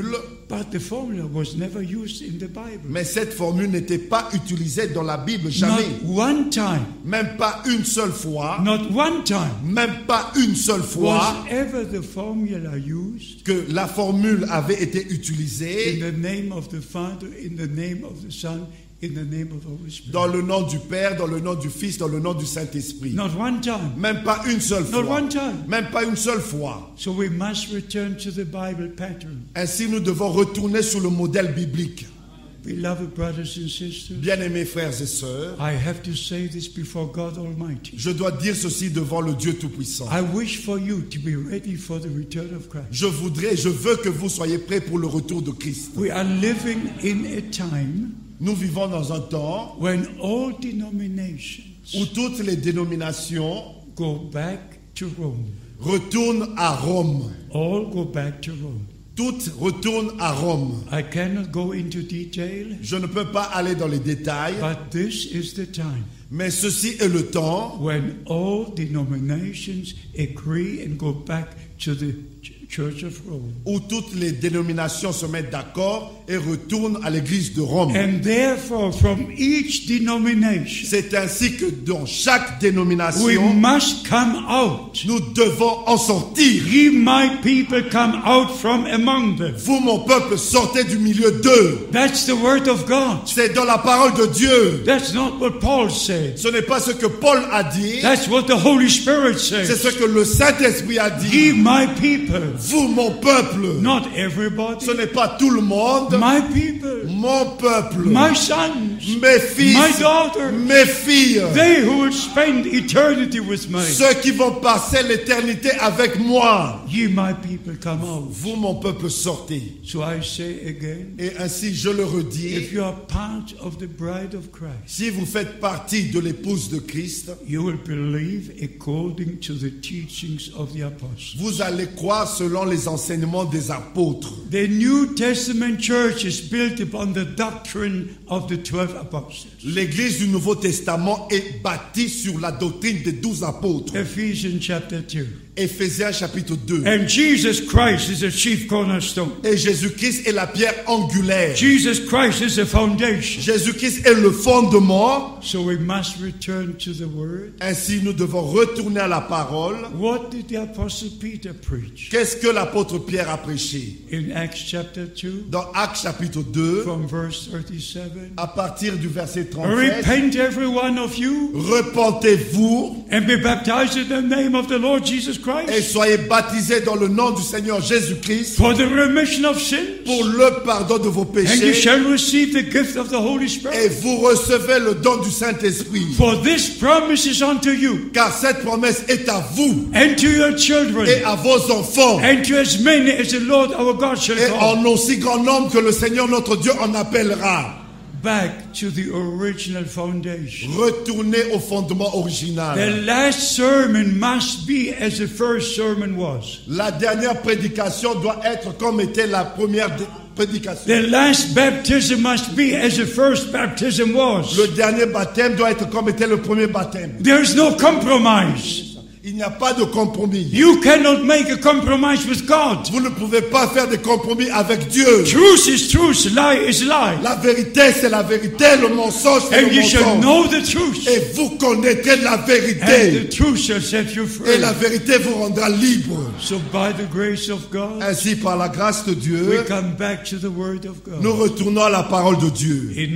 But the formula was never used in the Bible. Mais cette formule n'était pas utilisée dans la Bible, jamais. Not one time. Même pas une seule fois. Not one time. Même pas une seule fois Was ever the formula used que la formule avait été in utilisée the name of the Father, in the name of the Son, in the name of the Holy Spirit. dans le nom du Père, dans le nom du Fils, dans le nom du Saint-Esprit. Not one time. Même pas une seule Not fois. one time. Même pas une seule fois. So we must return to the Bible pattern. Ainsi, nous devons retourner sur le modèle biblique. Beloved brothers and sisters, Bien-aimés frères et sœurs, I have to say this before God Almighty. je dois dire ceci devant le Dieu Tout-Puissant. I wish for you to be ready for the return of Christ. Je veux que vous soyez prêts pour le retour de Christ. We are living in a time Nous vivons dans un temps when all denominations où toutes les dénominations go back to Rome. retournent à Rome. All go back to Rome. Toutes retournent à Rome. I cannot go into detail, Je ne peux pas aller dans les détails, but this is the time mais ceci est le temps when all denominations agree and go back to the Church of Rome. où toutes les dénominations se mettent d'accord et retournent à l'église de Rome. And therefore, from each denomination, C'est ainsi que dans chaque we dénomination, must come out. nous devons en sortir. Ye, my people, come out from among them. Vous, mon peuple, sortez du milieu d'eux. That's the word of God. C'est dans la parole de Dieu. That's not what Paul said. Ce n'est pas ce que Paul a dit, That's what the Holy Spirit c'est says. ce que le Saint-Esprit a Ye, dit. my people, Vous, mon peuple, not everybody. ce n'est pas tout le monde. My people, Mon peuple, my sons, mes fils, my daughters, mes filles, they who will spend eternity with me. ceux qui vont passer l'éternité avec moi. Ye, my people, come out. Vous, mon peuple, sortez. So I say again, Et ainsi, je le if redis, you are part of the bride of Christ, si vous faites partie de l'épouse de Christ, you will believe according to the teachings of the apostles. vous allez croire selon les enseignements des apôtres. The New Testament church is built upon the doctrine of the 12 apostles. L'église du Nouveau Testament est bâtie sur la doctrine des 12 apôtres. Ephesians chapter 2. Éphésiens chapitre 2. And Jesus Christ is the chief cornerstone. Et Jésus-Christ est la pierre angulaire. Jesus Christ is the foundation. Jésus-Christ est le fondement. So we must return to the word. Ainsi, nous devons retourner à la parole. What did the apostle Peter preach? Qu'est-ce que l'apôtre Pierre a prêché? In Acts chapter 2, Dans Actes chapitre 2, from verse 37. à partir du verset 37, Repent every one of you repentez-vous and be baptized in the name of the Lord Jesus et Christ soyez baptisés dans le nom du Seigneur Jésus-Christ for the remission of sins, pour le pardon de vos and you péchés shall receive the gift of the Holy et Spirit. vous recevez le don du Saint-Esprit. For this promise is unto you Car cette promesse est à vous and to your children et à vos enfants and to as many as the Lord our God shall et call. en aussi grand nombre que le Seigneur notre Dieu en appellera. Back to the original foundation. Retournez au fondement The original. last sermon must be as the first sermon was. La dernière prédication doit être comme était la première prédication. The last baptism must be as the first baptism was. Le dernier baptême doit être comme était le premier baptême. There is no compromise. Il n'y a pas de compromis. You cannot make a compromise with God. Vous ne pouvez pas faire de compromis avec Dieu. Truth is truth, lie is lie. La vérité, c'est la vérité. Le mensonge, c'est And le you shall mensonge. know the truth. Et vous connaîtrez la And vérité. the truth shall set you Et free. la vérité vous rendra libre. So by the grace of God, Ainsi, par la grâce de we Dieu, come back to the Word of God. nous retournons à la parole de Dieu. In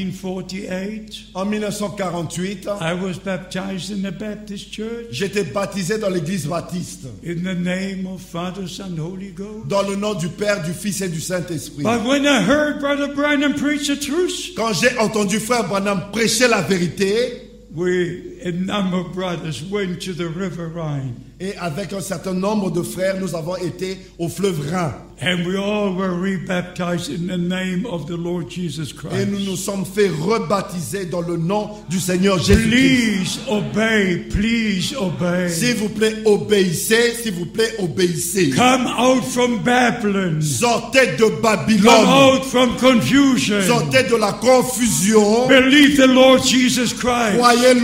1948, En 1948, I was baptized in the Baptist church j'étais baptisé dans l'église baptiste. in the name of Father, Son, Holy Ghost. Dans le nom du Père, du Fils et du Saint-Esprit. But when I heard Brother Branham preach the truth, Quand j'ai entendu Frère Branham prêcher la vérité, a number of brothers went to the River Rhine. et avec un certain nombre de frères, nous avons été au fleuve Rhin. And we all were rebaptized in the name of the Lord Jesus Et nous Christ. nous sommes fait rebaptiser dans le nom du Seigneur Jésus-Christ. Please obey. S'il vous plaît, obéissez. S'il vous plaît, obéissez. Come out from Babylon. Sortez de Come Babylone. out from confusion. Sortez de la confusion. Believe the Lord Jesus Christ. Croyez le Seigneur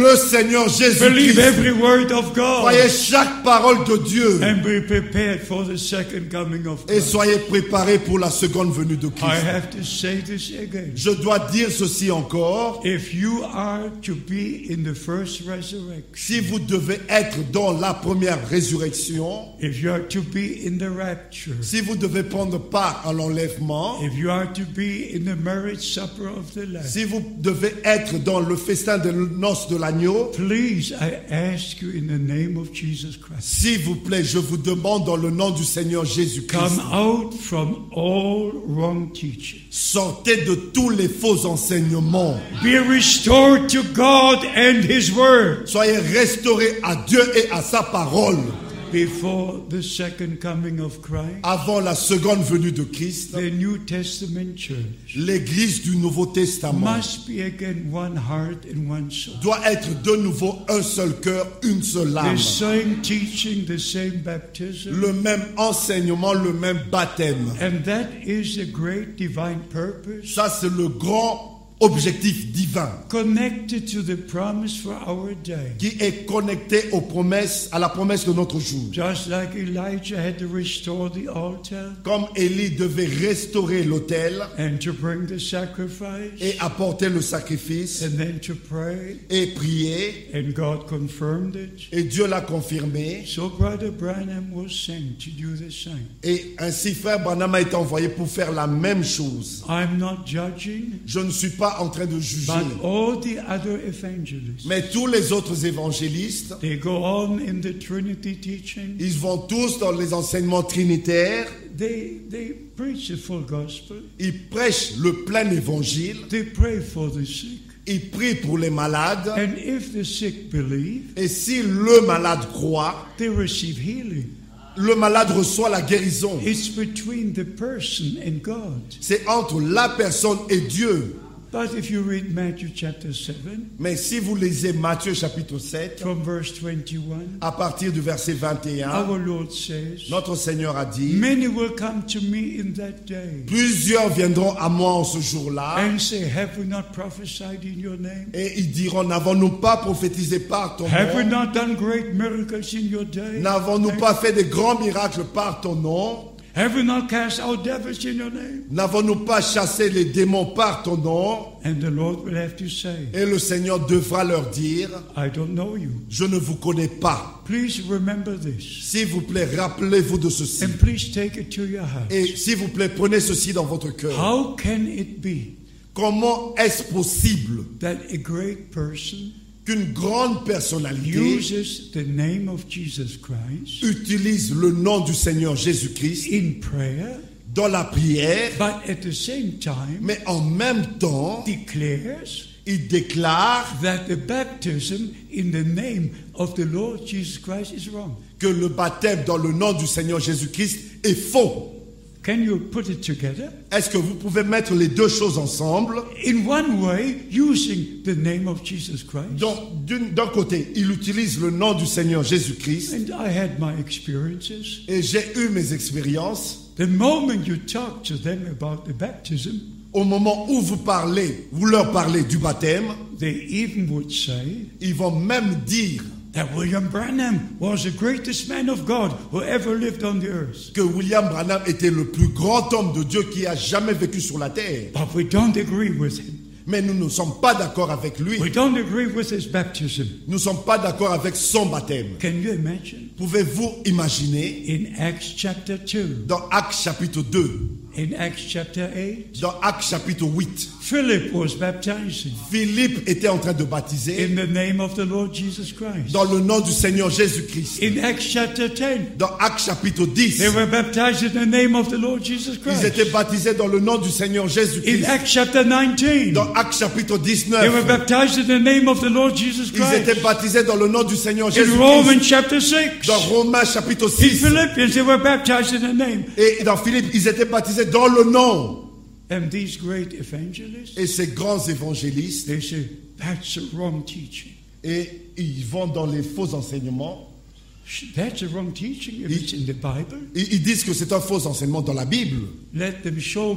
Seigneur Believe Jésus-Christ. every word of God. Croyez chaque parole de Dieu. And be prepared for the second coming of Et Christ. soyez préparés pour la seconde venue de I Christ. have to say this again. Je dois dire ceci encore. If you are to be in the first resurrection, Si vous devez être dans la première résurrection, if you are to be in the rapture, si vous devez prendre part à l'enlèvement, if you are to be in the marriage supper of the Lamb, si vous devez être dans le festin de noces de l'agneau, please, I ask you in the name of Jesus Christ, s'il vous plaît, je vous demande dans le nom du Seigneur Jésus-Christ, come out from all wrong teaching. sortez de tous les faux enseignements. Be restored to God and His Word Soyez restaurés à Dieu et à sa parole. before the second coming of Christ. Avant la seconde venue de Christ, The New Testament church l'Église du Nouveau Testament must be again one heart and one soul. doit être de nouveau un seul cœur, une seule âme. The same teaching, the same baptism. Le même enseignement, le même baptême. And that is a great divine purpose Ça, c'est le grand objectif divin connected to the promise for our day. qui est connecté aux promesses, à la promesse de notre jour. Just like Elijah had to restore the altar Comme Élie devait restaurer l'autel and to bring the sacrifice et apporter le sacrifice and then to pray, et prier, and God confirmed it. et Dieu l'a confirmé. So Brother Branham was sent to do the same. Et ainsi, frère Branham a été envoyé pour faire la même chose. I'm not judging, Je ne suis pas en train de juger. but all the other evangelists, Mais tous les autres évangélistes, they go on in the Trinity teaching. ils vont tous dans les enseignements trinitaires. They preach the full gospel. Ils prêchent le plein évangile. They pray for the sick. Ils prient pour les malades. And if the sick believe, Et si le malade croit, they receive healing. le malade reçoit la guérison. It's between the person and God. C'est entre la personne et Dieu. But if you read Matthew chapter 7, Mais si vous lisez Matthieu chapitre 7, from verse 21, à partir du verset 21, our Lord says, notre Seigneur a dit, many will come to me in that day plusieurs viendront à moi en ce jour-là and say, have we not prophesied in your name? et ils diront, n'avons-nous pas prophétisé par ton Have we nom? not done great miracles in your day? N'avons-nous pas fait de grands miracles par ton nom? Have we not cast out devils in your name? N'avons-nous pas chassé les démons par ton nom? And the Lord will have to say, Et le Seigneur devra leur dire, I don't know you. je ne vous connais pas. Please remember this. S'il vous plaît, rappelez-vous de ceci. And please take it to your heart. Et s'il vous plaît, prenez ceci dans votre cœur. How can it be Comment est-ce possible that a great person qu'une grande personnalité uses the name of Jesus Christ utilise le nom du Seigneur Jésus-Christ in prayer, dans la prière, but at the same time mais en même temps, declares il déclare that the baptism in the name of the Lord Jesus Christ is wrong? que le baptême dans le nom du Seigneur Jésus-Christ est faux? Can you put it together? Est-ce que vous pouvez mettre les deux choses ensemble? In one way, using the name of Jesus Christ. Donc, d'un côté, il utilise le nom du Seigneur Jésus-Christ, And I had my experiences. et j'ai eu mes expériences. The moment you talk to them about the baptism, Au moment où vous leur parlez du baptême, they even would say ils vont même dire that William Branham was the greatest man of God who ever lived on the earth. que William Branham était le plus grand homme de Dieu qui a jamais vécu sur la terre. But we don't agree with him. Mais nous ne sommes pas d'accord avec lui. We don't agree with his baptism. Nous ne sommes pas d'accord avec son baptême. Can you imagine? Pouvez-vous imaginer In Acts chapter 2, dans Actes chapitre 2, in Acts chapter 8, dans Actes chapitre 8, Philip was baptizing Philippe était en train de baptiser in the name of the Lord Jesus Christ. dans le nom du Seigneur Jésus-Christ. In Acts chapter 10, Dans Actes chapitre 10, they were baptized in the name of the Lord Jesus ils Christ. étaient baptisés dans le nom du Seigneur In Jésus-Christ. Acts chapter 19, Dans Actes chapitre they were 19, baptized in the name of the Lord Jesus ils étaient Christ. baptisés dans le nom du Seigneur In Jésus-Christ. Romans chapter 6, Dans Romains chapitre in 6, Philippians, they were baptized in the name. et dans Philippe, ils étaient baptisés dans le nom. And these great evangelists, Et ces grands évangélistes, they say, that's a wrong teaching. et ils vont dans les faux enseignements. That's a wrong teaching if it's in the Bible. Ils disent que c'est un faux enseignement dans la Bible. Let them show me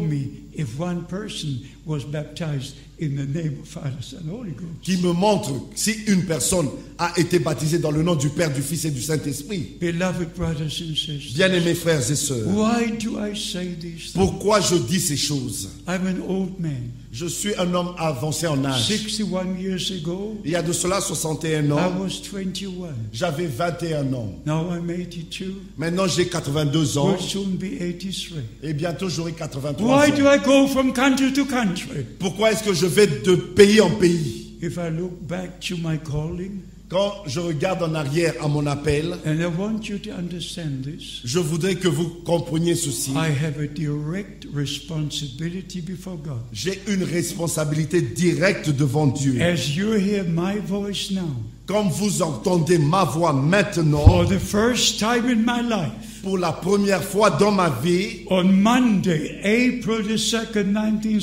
if one person was baptized in the name of Father, Son, and Holy Ghost. qui me montre si une personne a été baptisée dans le nom du Père, du Fils et du Saint-Esprit. Beloved brothers and sisters, Bien-aimés frères et sœurs, why do I say these things? pourquoi je dis ces choses? I'm an old man. Je suis un homme avancé en âge. 61 years ago, Il y a de cela 61 I ans, was 21. j'avais 21 ans. Now I'm 82. Maintenant, j'ai 82 ans Will soon be 83. et bientôt j'aurai 83 Why do ans. I go from country to country? Pourquoi est-ce que je vais de pays en pays? If I look back to my calling, Quand je regarde en arrière à mon appel, and I want you to understand this, je voudrais que vous compreniez ceci. I have a direct responsibility before God. J'ai une responsabilité directe devant Dieu. As you hear my voice now, Comme vous entendez ma voix maintenant, for the first time in my life, pour la première fois dans ma vie, on Monday, April the 2nd,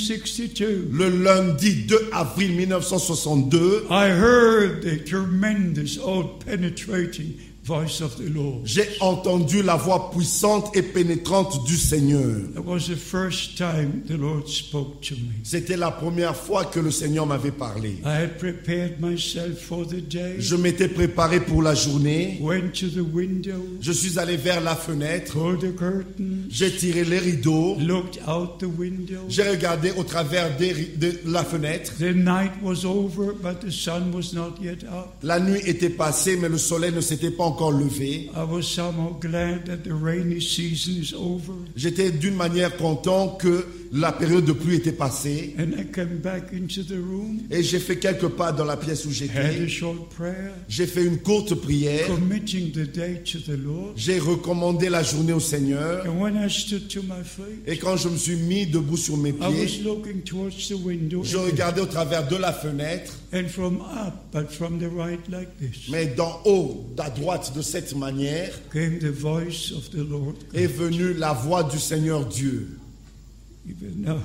1962, le lundi 2 avril 1962, I heard the tremendous, all-penetrating voice of the Lord. j'ai entendu la voix puissante et pénétrante du Seigneur. It was the first time the Lord spoke to me. C'était la première fois que le Seigneur m'avait parlé. I had prepared myself for the day, Je m'étais préparé pour la journée. went to the window, Je suis allé vers la fenêtre. pulled the curtains, J'ai tiré les rideaux. looked out the window. J'ai regardé au travers de la fenêtre. The night was over, but the sun was not yet up. La nuit était passée, mais le soleil ne s'était pas encore levé. I was somehow glad that the rainy season is over. J'étais d'une manière content que la période de pluie était passée. And I came back into the room, Et j'ai fait quelques pas dans la pièce où had a j'étais. short prayer, J'ai fait une courte prière. committing the day to the Lord. J'ai recommandé la journée au Seigneur. And when I stood to my feet, Et quand je me suis mis debout sur mes I was pieds, looking towards the window, je regardais au travers de la fenêtre. and from up, but from the right like this, Mais d'en haut, à droite, de cette manière, came the voice of the Lord. est venue la voix du Seigneur Dieu. Even now,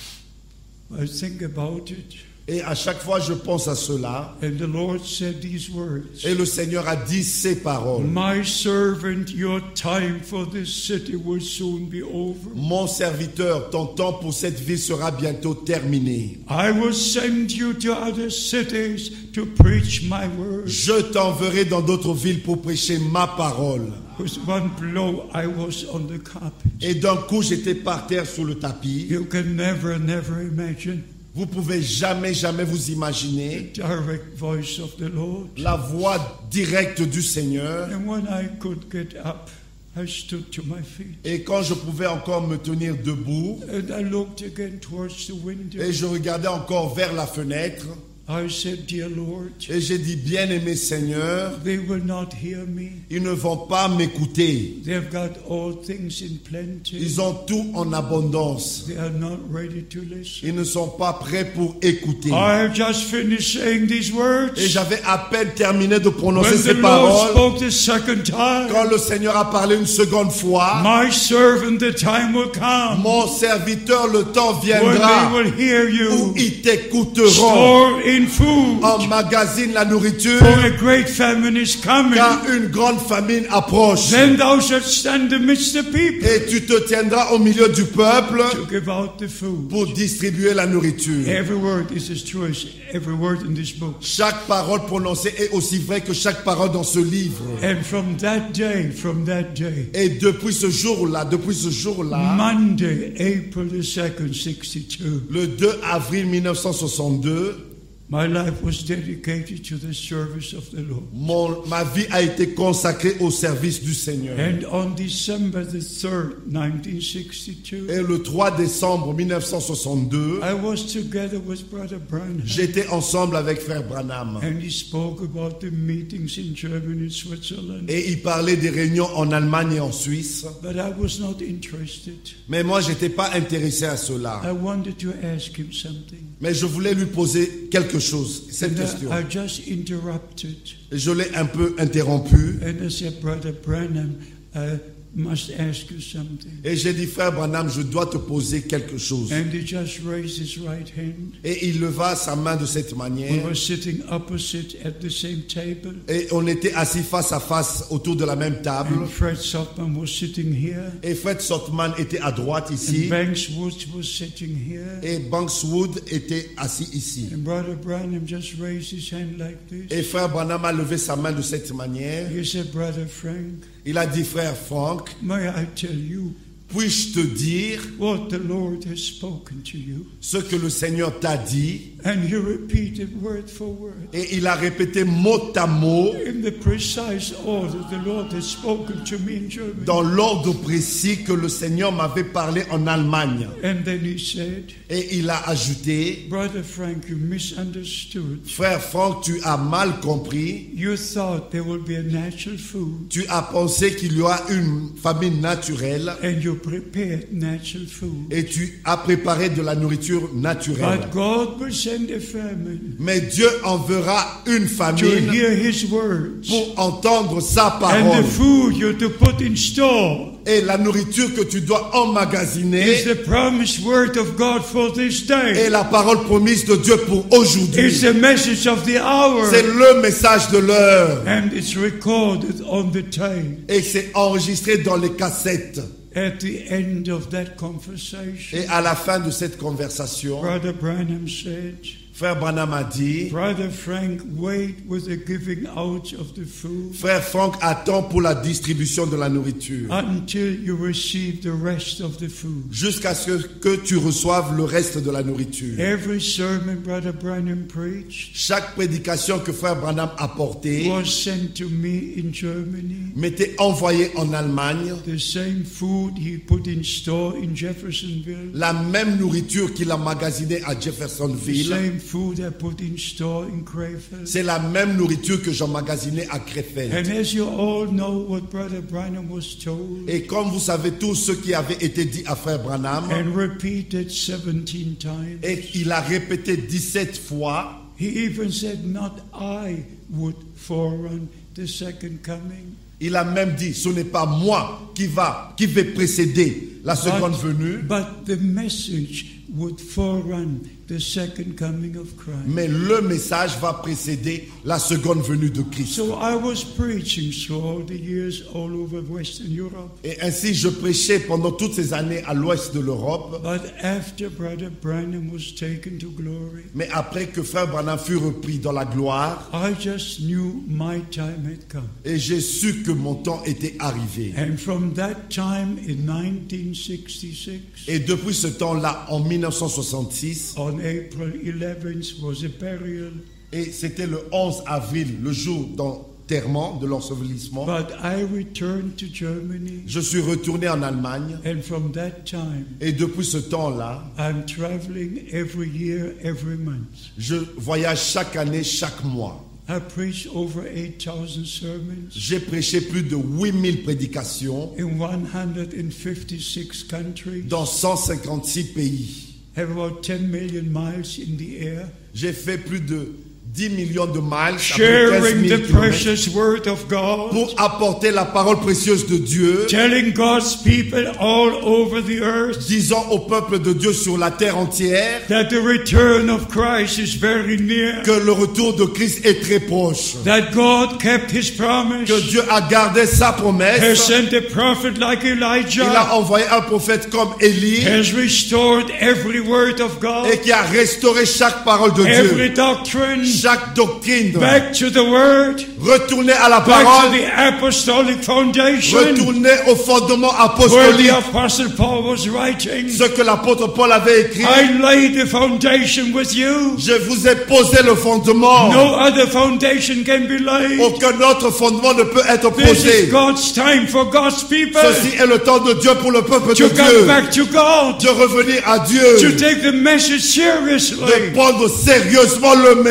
I think about it, Et à chaque fois, je pense à cela. and the Lord said these words. Et le Seigneur a dit ces paroles. My servant, your time for this city will soon be over. Mon serviteur, ton temps pour cette vie sera bientôt terminé. I will send you to other cities to preach my word. Je t'enverrai dans d'autres villes pour prêcher ma parole. With one blow, I was on the carpet. Et d'un coup, j'étais par terre sur le tapis. You can never imagine Vous pouvez jamais vous the imaginer direct voice of the Lord. la voix directe du Seigneur. And when I could get up, I stood to my feet. Et quand je pouvais encore me tenir debout, And I looked again towards the window. et je regardais encore vers la fenêtre, I said, Dear Lord, et j'ai dit, bien-aimé Seigneur, they will not hear me. ils ne vont pas m'écouter. They've got all things in plenty. Ils ont tout en abondance. They are not ready to listen. Ils ne sont pas prêts pour écouter. I have just finished saying these words. Et j'avais à peine terminé de prononcer When ces the Lord paroles, spoke the second time, quand le Seigneur a parlé une seconde fois. my servant, the time will come Mon serviteur, le temps when viendra they will hear où you. ils t'écouteront. Store in food, Emmagasine la nourriture, for a great famine is coming. car une grande famine approche. Then thou shalt stand amidst the people Et tu te tiendras au milieu du peuple to give out the food. pour distribuer la nourriture. Every word is as true as every word in this book. Chaque parole prononcée est aussi vraie que chaque parole dans ce livre. And from that day, Et depuis ce jour-là, Monday, April the 2nd, 62, le 2 avril 1962, my life was dedicated to the service of the Lord. ma vie a été consacrée au service du Seigneur. And on December the 3rd, 1962, Et le 3 décembre 1962, I was together with Brother Branham, j'étais ensemble avec Frère Branham. and he spoke about the meetings in Germany and Switzerland. Et il parlait des réunions en Allemagne et en Suisse. But I was not interested. Mais moi, je n'étais pas intéressé à cela. I wanted to ask him something. Mais je voulais lui poser quelque chose, cette And question. I just interrupted. Et je l'ai un peu interrompu. And I said, Brother Branham, must ask you something. Et j'ai dit, frère Branham, je dois te poser quelque chose. And he just raised his right hand. Et il leva sa main de cette We manière. were sitting opposite at the same table. Et on était assis face à face autour de la même table. And Fred Saltman was sitting here. Et Fred Saltman était à droite ici. And Banks Woods was sitting here. Et Bankswood était assis ici. And Brother Branham just raised his hand like this. Et frère Branham a levé sa main de cette manière. He said, Brother Frank, Il a dit, frère Frank, may I tell you puis-je te dire what the Lord has spoken to you? ce que le Seigneur t'a dit? And he repeated word for word. Et il a répété mot à mot, In the precise order the Lord has spoken to me in Germany. dans l'ordre précis que le Seigneur m'avait parlé en Allemagne. And then he said, Et il a ajouté, Brother Frank, you misunderstood. frère Frank, tu as mal compris. You thought there would be a natural food, Tu as pensé qu'il y aura une famine naturelle and you prepared natural food. et tu as préparé de la nourriture naturelle. But God will send a famine Mais Dieu enverra une to famine hear his words. pour entendre sa And parole. the food you're to put in store Et la nourriture que tu dois is emmagasiner the promised word of God for this est day. la parole promise de Dieu pour It's aujourd'hui. the message of the hour. C'est le message de l'heure. And it's recorded on the tape. Et c'est enregistré dans les cassettes. At the end of that conversation, Et à la fin de cette conversation, Brother Branham said, frère Branham a dit, Brother Frank, wait with the giving out of the food frère Frank attend pour la distribution de la nourriture until you receive the rest of the food. jusqu'à ce que tu reçoives le reste de la nourriture. Every sermon Brother Branham preached Chaque prédication que frère Branham a portée was sent to me in Germany. m'était envoyée en Allemagne. The same food he put in store in Jeffersonville. La même nourriture qu'il a magasinée à The Jeffersonville, same food I put in store in Crefeld. c'est la même nourriture que j'emmagasinais à Krefeld. And as you all know what Brother Branham was told Et comme vous savez tous ce qui avait été dit à frère Branham, and repeated 17 times, et il a répété 17 fois, he even said, not I would forerun the second coming, il a même dit, ce n'est pas moi qui vais précéder la seconde venue, but the message would forerun the second coming of Christ. mais le message va précéder la seconde venue de Christ. So I was preaching through all the years all over Western Europe. Et ainsi, je prêchais pendant toutes ces années à l'ouest de l'Europe. But after Brother Branham was taken to glory, Mais après que frère Branham fut repris dans la gloire, I just knew my time had come. et j'ai su que mon temps était arrivé. And from that time in 1966, Et depuis ce temps-là, en 1966, on April 11th was a burial. et c'était le 11 avril, le jour d'enterrement, de l'ensevelissement, But I returned to Germany, je suis retourné en Allemagne. and from that time, Et depuis ce temps-là, I'm traveling every year, every month. je voyage chaque année, chaque mois. I preached over 8,000 sermons J'ai prêché plus de 8000 prédications in 156 countries, dans 156 pays. have about 10 million miles in the air, J'ai fait plus de 10 millions de miles, à peu près 15 sharing 000 the kilomètres, precious word of God, pour apporter la parole précieuse de Dieu, telling God's people all over the earth disant au peuple de Dieu sur la terre entière that the return of Christ is very near, que le retour de Christ est très proche, that God kept his promise, que Dieu a gardé sa has promesse. sent a prophet like Il Elijah, a envoyé un prophète comme Élie has restored every word of God, et qui a restauré chaque parole de every Dieu, doctrine, chaque doctrine. back to the word, Retournez à la back to parole, the apostolic foundation, retournez au fondement where apostolique, the apostle Paul was writing, ce que l'apôtre Paul avait écrit. I laid the foundation with you. Je vous ai posé le fondement. No other foundation can be laid. Aucun autre fondement ne peut être This posé. is God's time for God's people Ceci est le temps de Dieu pour le peuple de to come Dieu, back to God, de revenir à to Dieu, take the message de seriously, prendre sérieusement le to message,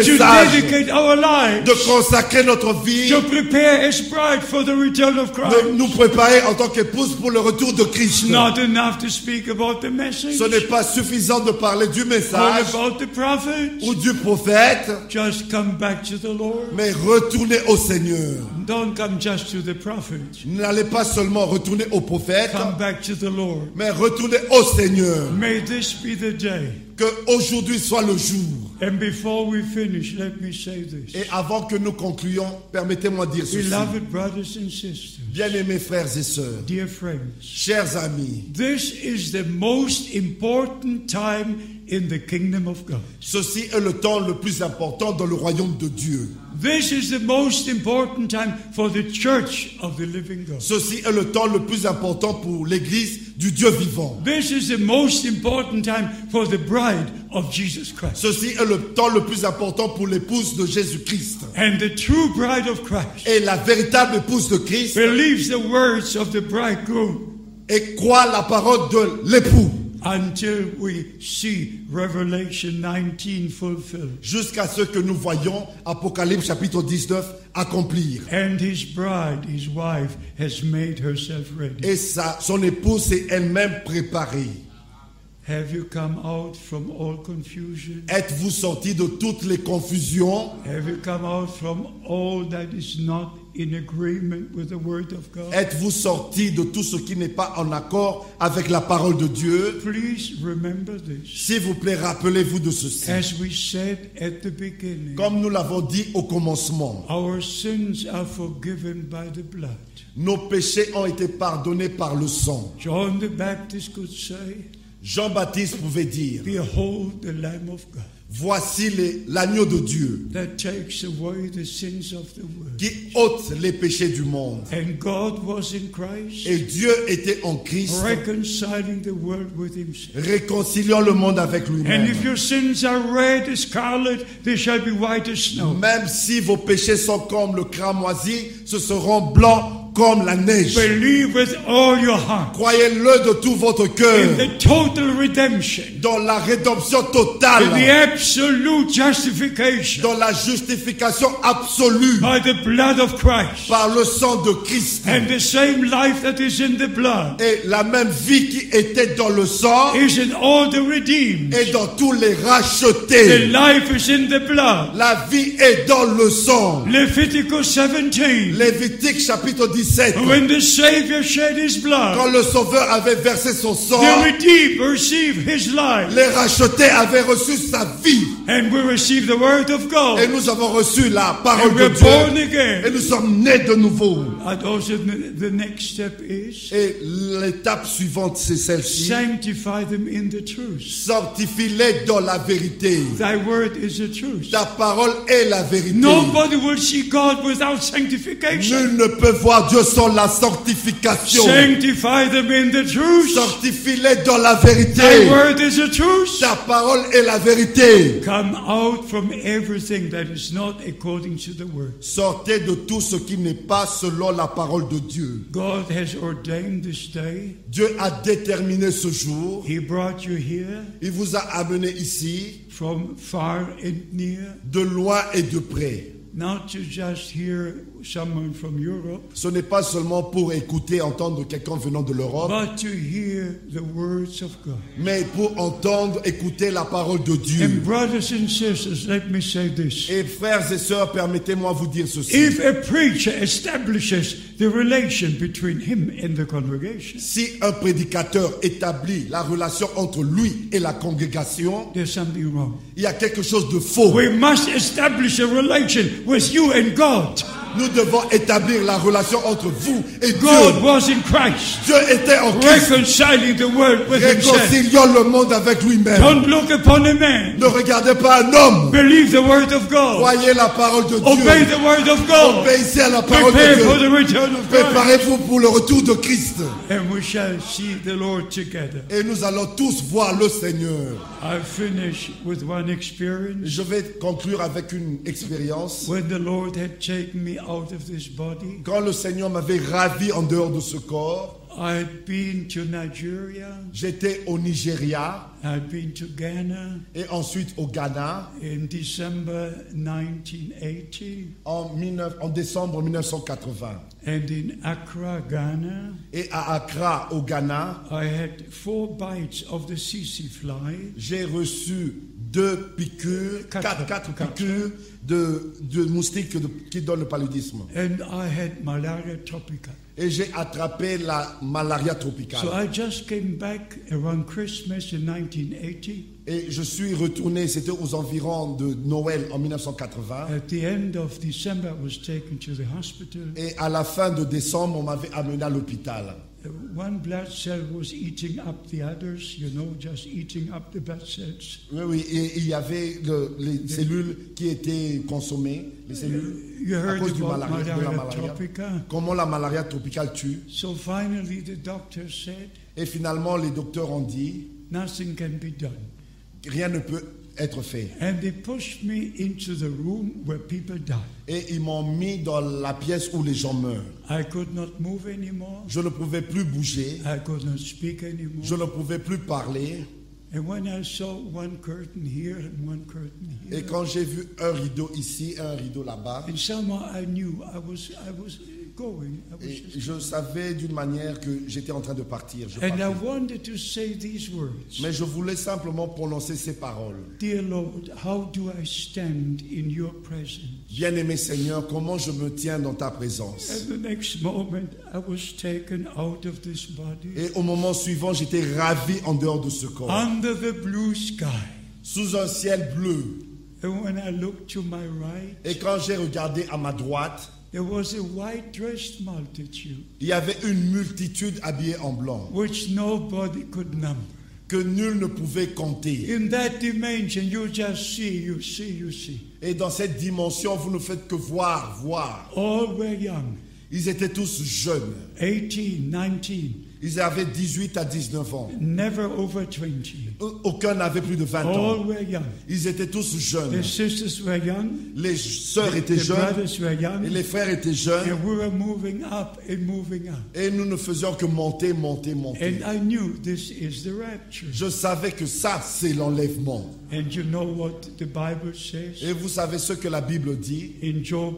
dedicate our lives de consacrer notre vie, to prepare His bride for the return of de Christ. nous préparer en tant qu'épouse pour le retour de Christ. It's not enough to speak about the message Ce n'est pas suffisant de parler du or message about the prophet. ou du prophète, Just come back to the Lord. mais retournez au Seigneur. Don't come just to the prophet. N'allez pas seulement retourner au prophète, Come back to the Lord. mais retournez au Seigneur. May this be the day. Que aujourd'hui soit le jour. And before we finish, let me say this. Et avant que nous concluions, permettez-moi de dire ceci. Beloved brothers and sisters, Bien-aimés frères et sœurs, dear friends, chers amis, this is the most important time in the kingdom of God. ceci est le temps le plus important dans le royaume de Dieu. This is the most important time for the church of the living God. Ceci est le temps le plus important pour l'église du Dieu vivant. This is the most important time for the bride of Jesus Christ. Ceci est le temps le plus important pour l'épouse de Jésus-Christ. And the true bride of Christ Et la véritable épouse de Christ believes the words of the bridegroom et croit la parole de l'époux. until we see Revelation 19 fulfilled. Jusqu'à ce que nous voyons Apocalypse chapitre 19 accomplir. And his bride, his wife, has made herself ready. Et son épouse s'est elle-même préparée. Have you come out from all confusion? Êtes-vous sortis de toutes les confusions? Have you come out from all that is not in agreement with the word of God? Êtes-vous sortis de tout ce qui n'est pas en accord avec la parole de Dieu? Please remember this. S'il vous plaît, rappelez-vous de ceci. As we said at the beginning, Comme nous l'avons dit au commencement, our sins are forgiven by the blood. nos péchés ont été pardonnés par le sang. John the Baptist could say, Jean-Baptiste pouvait dire, behold the Lamb of God voici l'agneau de Dieu that takes away the sins of the world. qui ôte les péchés du monde. And God was in Christ, Et Dieu était en Christ, reconciling the world with himself. réconciliant le monde avec And lui-même. if your sins are red as scarlet, they shall be white as snow. Même si vos péchés sont comme le cramoisi, ce seront blancs comme la neige. Believe with all your heart Croyez-le de tout votre in cœur the total redemption, dans la rédemption in the totale, absolute justification dans la justification absolue by the blood of Christ. par le sang de Christ. And the same life that is in the blood Et la même vie qui était dans le sang is in all the redeemed. est dans tous les The rachetés. life is in the blood. La vie est dans le sang. Leviticus 17. Lévitique chapitre 17. When the Savior shed his blood, Quand le Sauveur avait versé son sang, the redeemed receive his life. les rachetés avaient reçu sa vie. And we receive the word of Et God. nous avons reçu la parole And de we're born Dieu. Et again. nous sommes nés de nouveau. And also the next step is Et l'étape suivante, c'est celle-ci. sanctify them in the truth. Sanctifie-les dans la vérité. Thy word is the truth. Ta parole est la vérité. Nobody will see God without sanctification. Nul ne peut voir Dieu sans la sanctification. Sanctify them in the truth. Sanctifie-les dans la Thy vérité. word is the truth. Ta parole est la vérité. Come out from everything that is not according to the word. Sortez de tout ce qui n'est pas selon la parole de Dieu. God has ordained this day. Dieu a déterminé ce jour. He brought you here Il vous a amené ici, from far and near, de loin et de près. not to just hear someone from Europe, Ce n'est pas seulement pour écouter, entendre quelqu'un venant de l'Europe, but to hear the words of God. mais pour entendre, écouter la parole de Dieu. And brothers and sisters, let me say this. Et frères et sœurs, permettez-moi vous dire ceci. If a preacher establishes the relation between him and the congregation, Si un prédicateur établit la relation entre lui et la congrégation, there's something wrong. il y a quelque chose de faux. We must establish a relation with you and God. Nous devons établir la relation entre vous et God Dieu. was in Christ, Dieu était en Christ, reconciling the world with himself. réconciliant le monde avec lui-même. Don't look upon a man. Ne regardez pas un homme. Believe the word of God. Croyez la parole de Obey Dieu. the word of God. Obéissez à la parole Prepare de for Dieu. the return of Christ. Préparez-vous pour le retour de Christ. And we shall see the Lord together. Et nous allons tous voir le Seigneur. I finish with one experience. Je vais conclure avec une expérience. When the Lord had taken me out of this body, Quand le Seigneur m'avait ravi en dehors de ce corps, I'd been to Nigeria, J'étais au Nigeria I'd been to Ghana et ensuite au Ghana in December 1980, en décembre 1980. and in Accra, Ghana, Et à Accra, au Ghana, I had 4 bites of the tsetse fly. j'ai reçu 2 piqûres, 4 piqûres de moustiques qui donnent le paludisme. And I had malaria tropica. Et j'ai attrapé la malaria So tropicale. I just came back around Christmas in 1980. Et je suis retourné, c'était aux environs de Noël en 1980. At the end of December, I was taken to the hospital. Et à la fin de décembre, on m'avait amené à l'hôpital. One blood cell was eating up the others, just eating up the blood cells. Oui, et il y avait les cellules qui étaient consommées, les cellules, You à heard cause de la about malaria malaria. tropica. Comment la malaria tropicale tue. So finally, the doctor said, Et finalement, les docteurs ont dit, nothing can be done. rien ne peut être fait. And they pushed me into the room where people die. Et ils m'ont mis dans la pièce où les gens meurent. I could not move anymore. Je ne pouvais plus bouger, I could not speak anymore. je ne pouvais plus parler. And when I saw one curtain here and one curtain here, Et quand j'ai vu un rideau ici, un rideau là-bas, and somehow I knew I was going. et je savais d'une manière que j'étais en train de partir. Je And I partais. wanted to say these words. Mais je voulais simplement prononcer ces paroles. Dear Lord, how do I stand in your presence? Bien-aimé Seigneur, comment je me tiens dans ta présence? And the next moment, I was taken out of this body Et au moment suivant, j'étais ravi en dehors de ce corps, under the blue sky. sous un ciel bleu. And when I looked to my right, Et quand j'ai regardé à ma droite, there was a white-dressed multitude il y avait une multitude habillée en blanc which nobody could number. que nul ne pouvait compter. In that dimension, you just see, you see, you see. Et dans cette dimension, vous ne faites que voir, voir. All were young, Ils étaient tous jeunes. 18, 19, Ils avaient 18 à 19 ans. never over 20. Aucun n'avait plus de 20 ans. All were young. Ils étaient tous The jeunes. sisters were young, Les sœurs étaient the jeunes brothers were et young, les frères étaient jeunes. and we were moving up and moving up. Et nous ne faisions que monter, monter, monter. And I knew this is the rapture. Je savais que ça, c'est l'enlèvement. And you know what the Bible says Et vous savez ce que la Bible dit in Job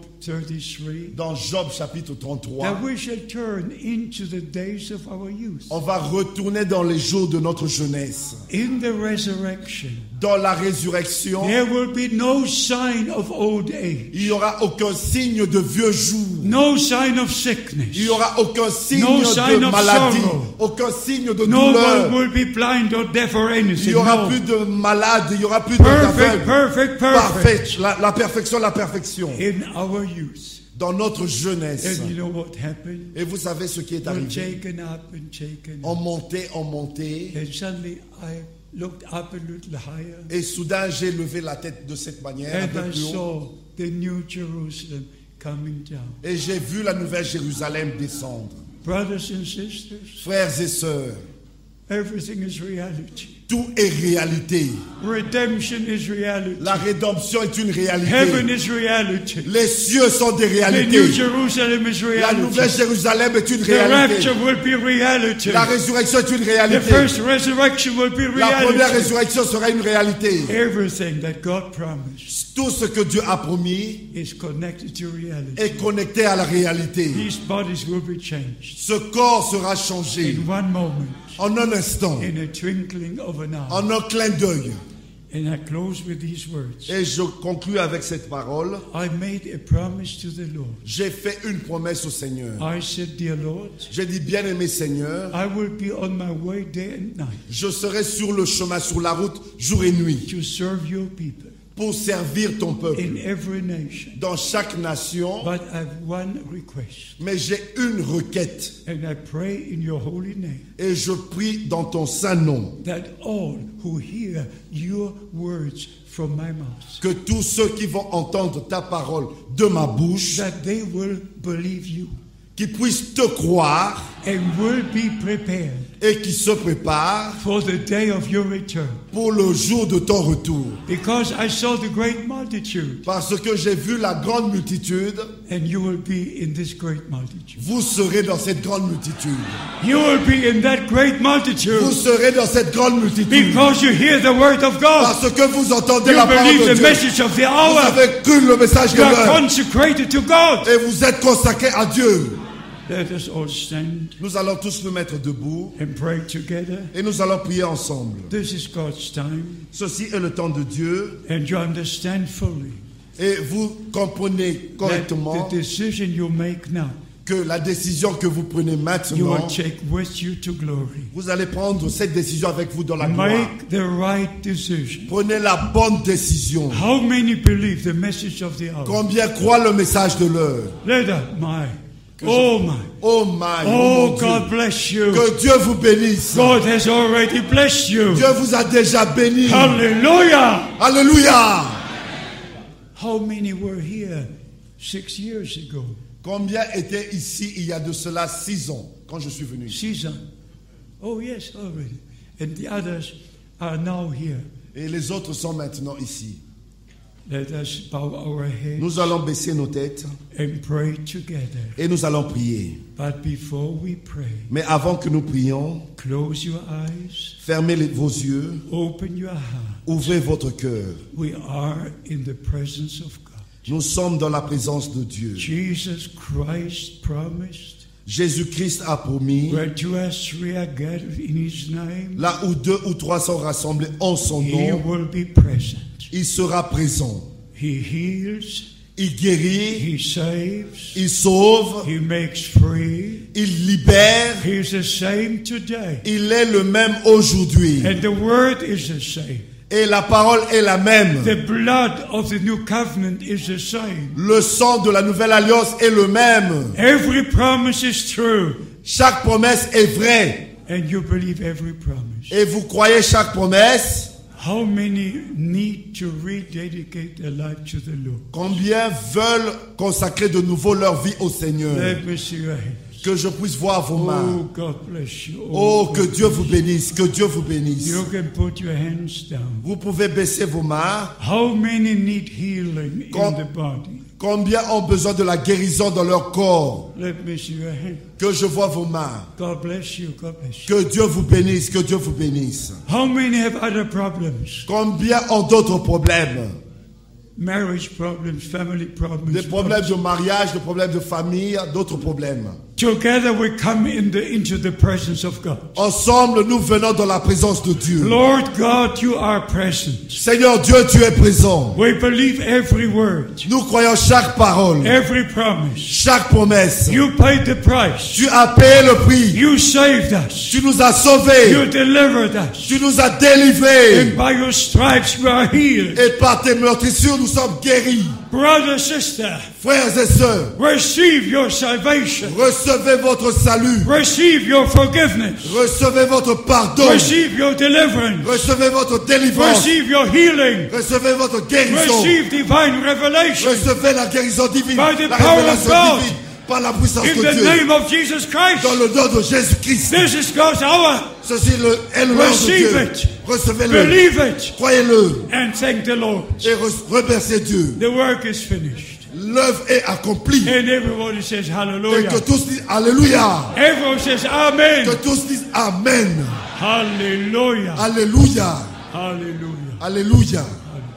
33? dans Job chapitre That 33. we shall turn into the days of our youth. On va retourner dans les jours de notre jeunesse. In the resurrection, Dans la résurrection, there will be no sign of old age, il n'y aura aucun signe de vieux jours. no sign of sickness. Il n'y aura aucun signe No sign de of maladie, sorrow. aucun signe de No one douleur. will be blind or deaf or Il anything. n'y aura No. plus de malades, il n'y aura plus de Perfect, d'aveugles. perfect, perfect. Parfait, la perfection, la perfection. In our youth. Dans notre jeunesse. And you know what happened? Et vous savez ce qui est We're arrivé. taken up and taken On up. montait, on montait. And suddenly I looked up a little higher. Et soudain, j'ai levé la tête de cette manière, un And peu I plus haut. saw the New Jerusalem coming down. Et j'ai vu la nouvelle Jérusalem descendre. Brothers and sisters, Frères et sœurs, everything is reality. tout est réalité. Redemption is reality. La rédemption est une réalité. Heaven is reality. Les cieux sont des The réalités. New Jerusalem is La nouvelle reality. Jérusalem est une The réalité. rapture will be reality. La résurrection est une The réalité. first resurrection will be La première reality. résurrection sera une réalité. Everything that God promised Tout ce que Dieu a promis is connected to reality. est connecté à la réalité. These bodies will be changed Ce corps sera changé in one moment, en un instant, in a twinkling of an eye. en un clin d'œil. And I close with these words. Et je conclus avec cette parole. I made a promise to the Lord. J'ai fait une promesse au Seigneur. I said, Dear Lord, J'ai dit, bien-aimé Seigneur, I will be on my way day and night je serai sur le chemin, sur la route, jour et nuit, to serve your people pour servir ton in peuple every nation. dans chaque nation. But I have one request, Mais j'ai une requête and I pray in your holy name et je prie dans ton saint nom that all who hear your words from my mouth, que tous ceux qui vont entendre ta parole de ma bouche, that they will believe you qui puissent te croire and will be prepared et qui se prépare for the day of your return. pour le jour de ton retour. Because I saw the great multitude, Parce que j'ai vu la grande multitude, and you will be in this great multitude. vous serez dans cette grande multitude. You will be in that great Vous multitude serez dans cette grande multitude. because you hear the word of God. Parce que vous entendez You la parole believe de the Dieu. message of the Vous hour. avez cru le message de You are l'heure. consecrated to God. Et vous êtes consacrés à Dieu. Let us all stand Nous allons tous nous mettre debout and pray together. et nous allons prier ensemble. This is God's time, Ceci est le temps de Dieu and you understand fully et vous comprenez that correctement the decision you make now, que la décision que vous prenez you maintenant, will take with you to glory. vous allez prendre cette décision avec vous dans la gloire. Make the right decision. Prenez la bonne décision. How many believe the message of the hour? Combien croient le message de l'heure? Let us, my, oh my, Oh my, oh mon God Dieu. bless you. Que Dieu vous bénisse. God has already blessed you. Dieu vous a déjà béni. Hallelujah. Alléluia. How many were here 6 years ago? Combien étaient ici il y a de cela 6 ans quand je suis venu ici? Caesar. Oh yes, already. And the others are now here. Et les autres sont maintenant ici. Let us bow our heads Nous allons baisser nos têtes and pray together. et nous allons prier. But before we pray, Mais avant que nous prions, close your eyes, fermez vos yeux, open your heart. ouvrez votre cœur. We are in the presence of God. Nous sommes dans la présence de Dieu. Jesus Christ promised, Jésus-Christ a promis, where 2 or 3 are gathered in His name, là où 2 ou 3 sont rassemblés en son He nom, will be present. il sera présent. He heals, Il guérit, He saves, il sauve, He makes free. il libère. He's the same today. Il est le même aujourd'hui. And the word is the same. Et la parole est la même. The blood of the new covenant is the same. Le sang de la nouvelle alliance est le même. Every promise is true. Chaque promesse est vraie. And you believe every promise. Et vous croyez chaque promesse? How many need to rededicate their life to the Lord? Combien veulent consacrer de nouveau leur vie au Seigneur? Let me see your hands. Que je puisse voir vos mains. Oh, God bless you. Oh, que God Dieu bless vous you. bénisse, que Dieu vous bénisse. You can put your hands down. Vous pouvez baisser vos mains. How many need healing Com- in the body? Combien ont besoin de la guérison dans leur corps? Let me see your hands. Que je vois vos mains. God bless you. God bless you. Que Dieu vous bénisse, que Dieu vous bénisse. How many have other problems? Combien ont d'autres problèmes? Marriage problems, family problems. Des problèmes de mariage, des problèmes de famille, d'autres problèmes. Together we come into the presence of God. Ensemble, nous venons dans la présence de Dieu. Lord God, you are present. Seigneur Dieu, tu es présent. We believe every word, Nous croyons chaque parole, every promise. chaque promesse. You paid the price. Tu as payé le prix. You saved us. Tu nous as sauvés. You delivered us. Tu nous as délivrés. And by your stripes we are healed. Et par tes meurtrissures, nous sommes guéris. Brother, sister, Frères et sœurs, receive your salvation. recevez votre salut. Receive your forgiveness. Recevez votre pardon. Receive your deliverance. Recevez votre délivrance. Receive your healing. Recevez votre guérison. Receive divine revelation. Recevez la guérison divine. By the La power of révélation God. divine. Par la puissance In de the Dieu. name of Jesus Christ. Dans le nom de Jésus-Christ. This is God's hour. Ceci est l'heure de Receive Dieu. it. Recevez-le. Believe it. Croyez-le. And thank the Lord. Et remerciez Dieu. The work is finished. L'œuvre est accomplie. And everybody says Et hallelujah. que tous disent Alléluia. Everyone says amen. Que tous disent Amen. Hallelujah. Alléluia. Hallelujah. Alléluia.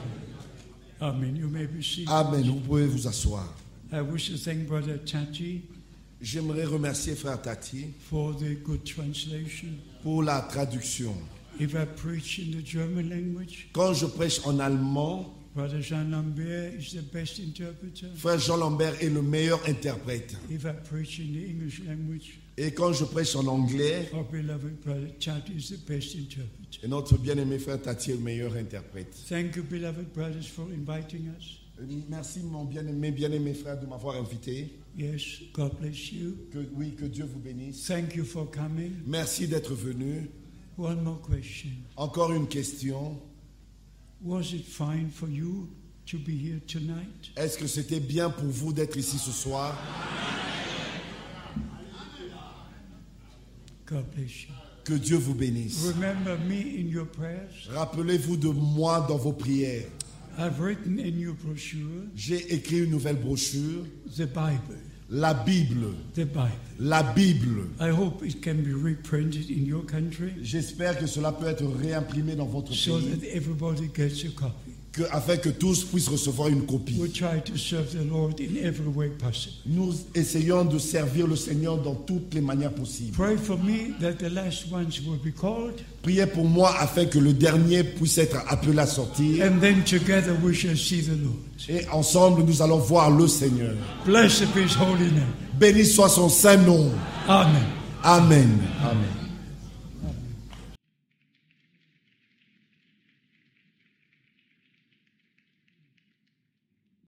Amen. You may be seated. Amen. Vous pouvez vous asseoir. I wish to thank Brother Tati J'aimerais remercier Frère Tati for the good translation. pour la traduction. If I preach in the German language, Quand je prêche en allemand, Brother Jean Lambert is the best interpreter. Frère Jean Lambert est le meilleur interprète. If I preach in the English language, Et quand je prêche en anglais, our beloved Brother Tati is the best interpreter. et notre bien-aimé Frère Tati est le meilleur interprète. Thank you, beloved brothers, for inviting us. Merci mon bien-aimé frère de m'avoir invité. Yes, God bless you. Que Dieu vous bénisse. Thank you for coming. Merci d'être venu. One more question. Encore une question. Was it fine for you to be here tonight? Est-ce que c'était bien pour vous d'être ici ce soir? God bless you. Que Dieu vous bénisse. Remember me in your prayers. Rappelez-vous de moi dans vos prières. I've written a new brochure, J'ai écrit une nouvelle brochure. the Bible. La Bible. The Bible. La Bible. I hope it can be reprinted in your country J'espère que cela peut être réimprimé dans votre so pays, that everybody gets a copy. afin que tous puissent recevoir une copie. We'll try to serve the Lord in every way possible. Nous essayons de servir le Seigneur dans toutes les manières possibles. Pray for me that the last ones will be called, Priez pour moi afin que le dernier puisse être appelé à sortir. and then together we shall see the Lord. Et ensemble, nous allons voir le Seigneur. Blessed be his holy name. Béni soit son saint nom. Amen. Amen. Amen.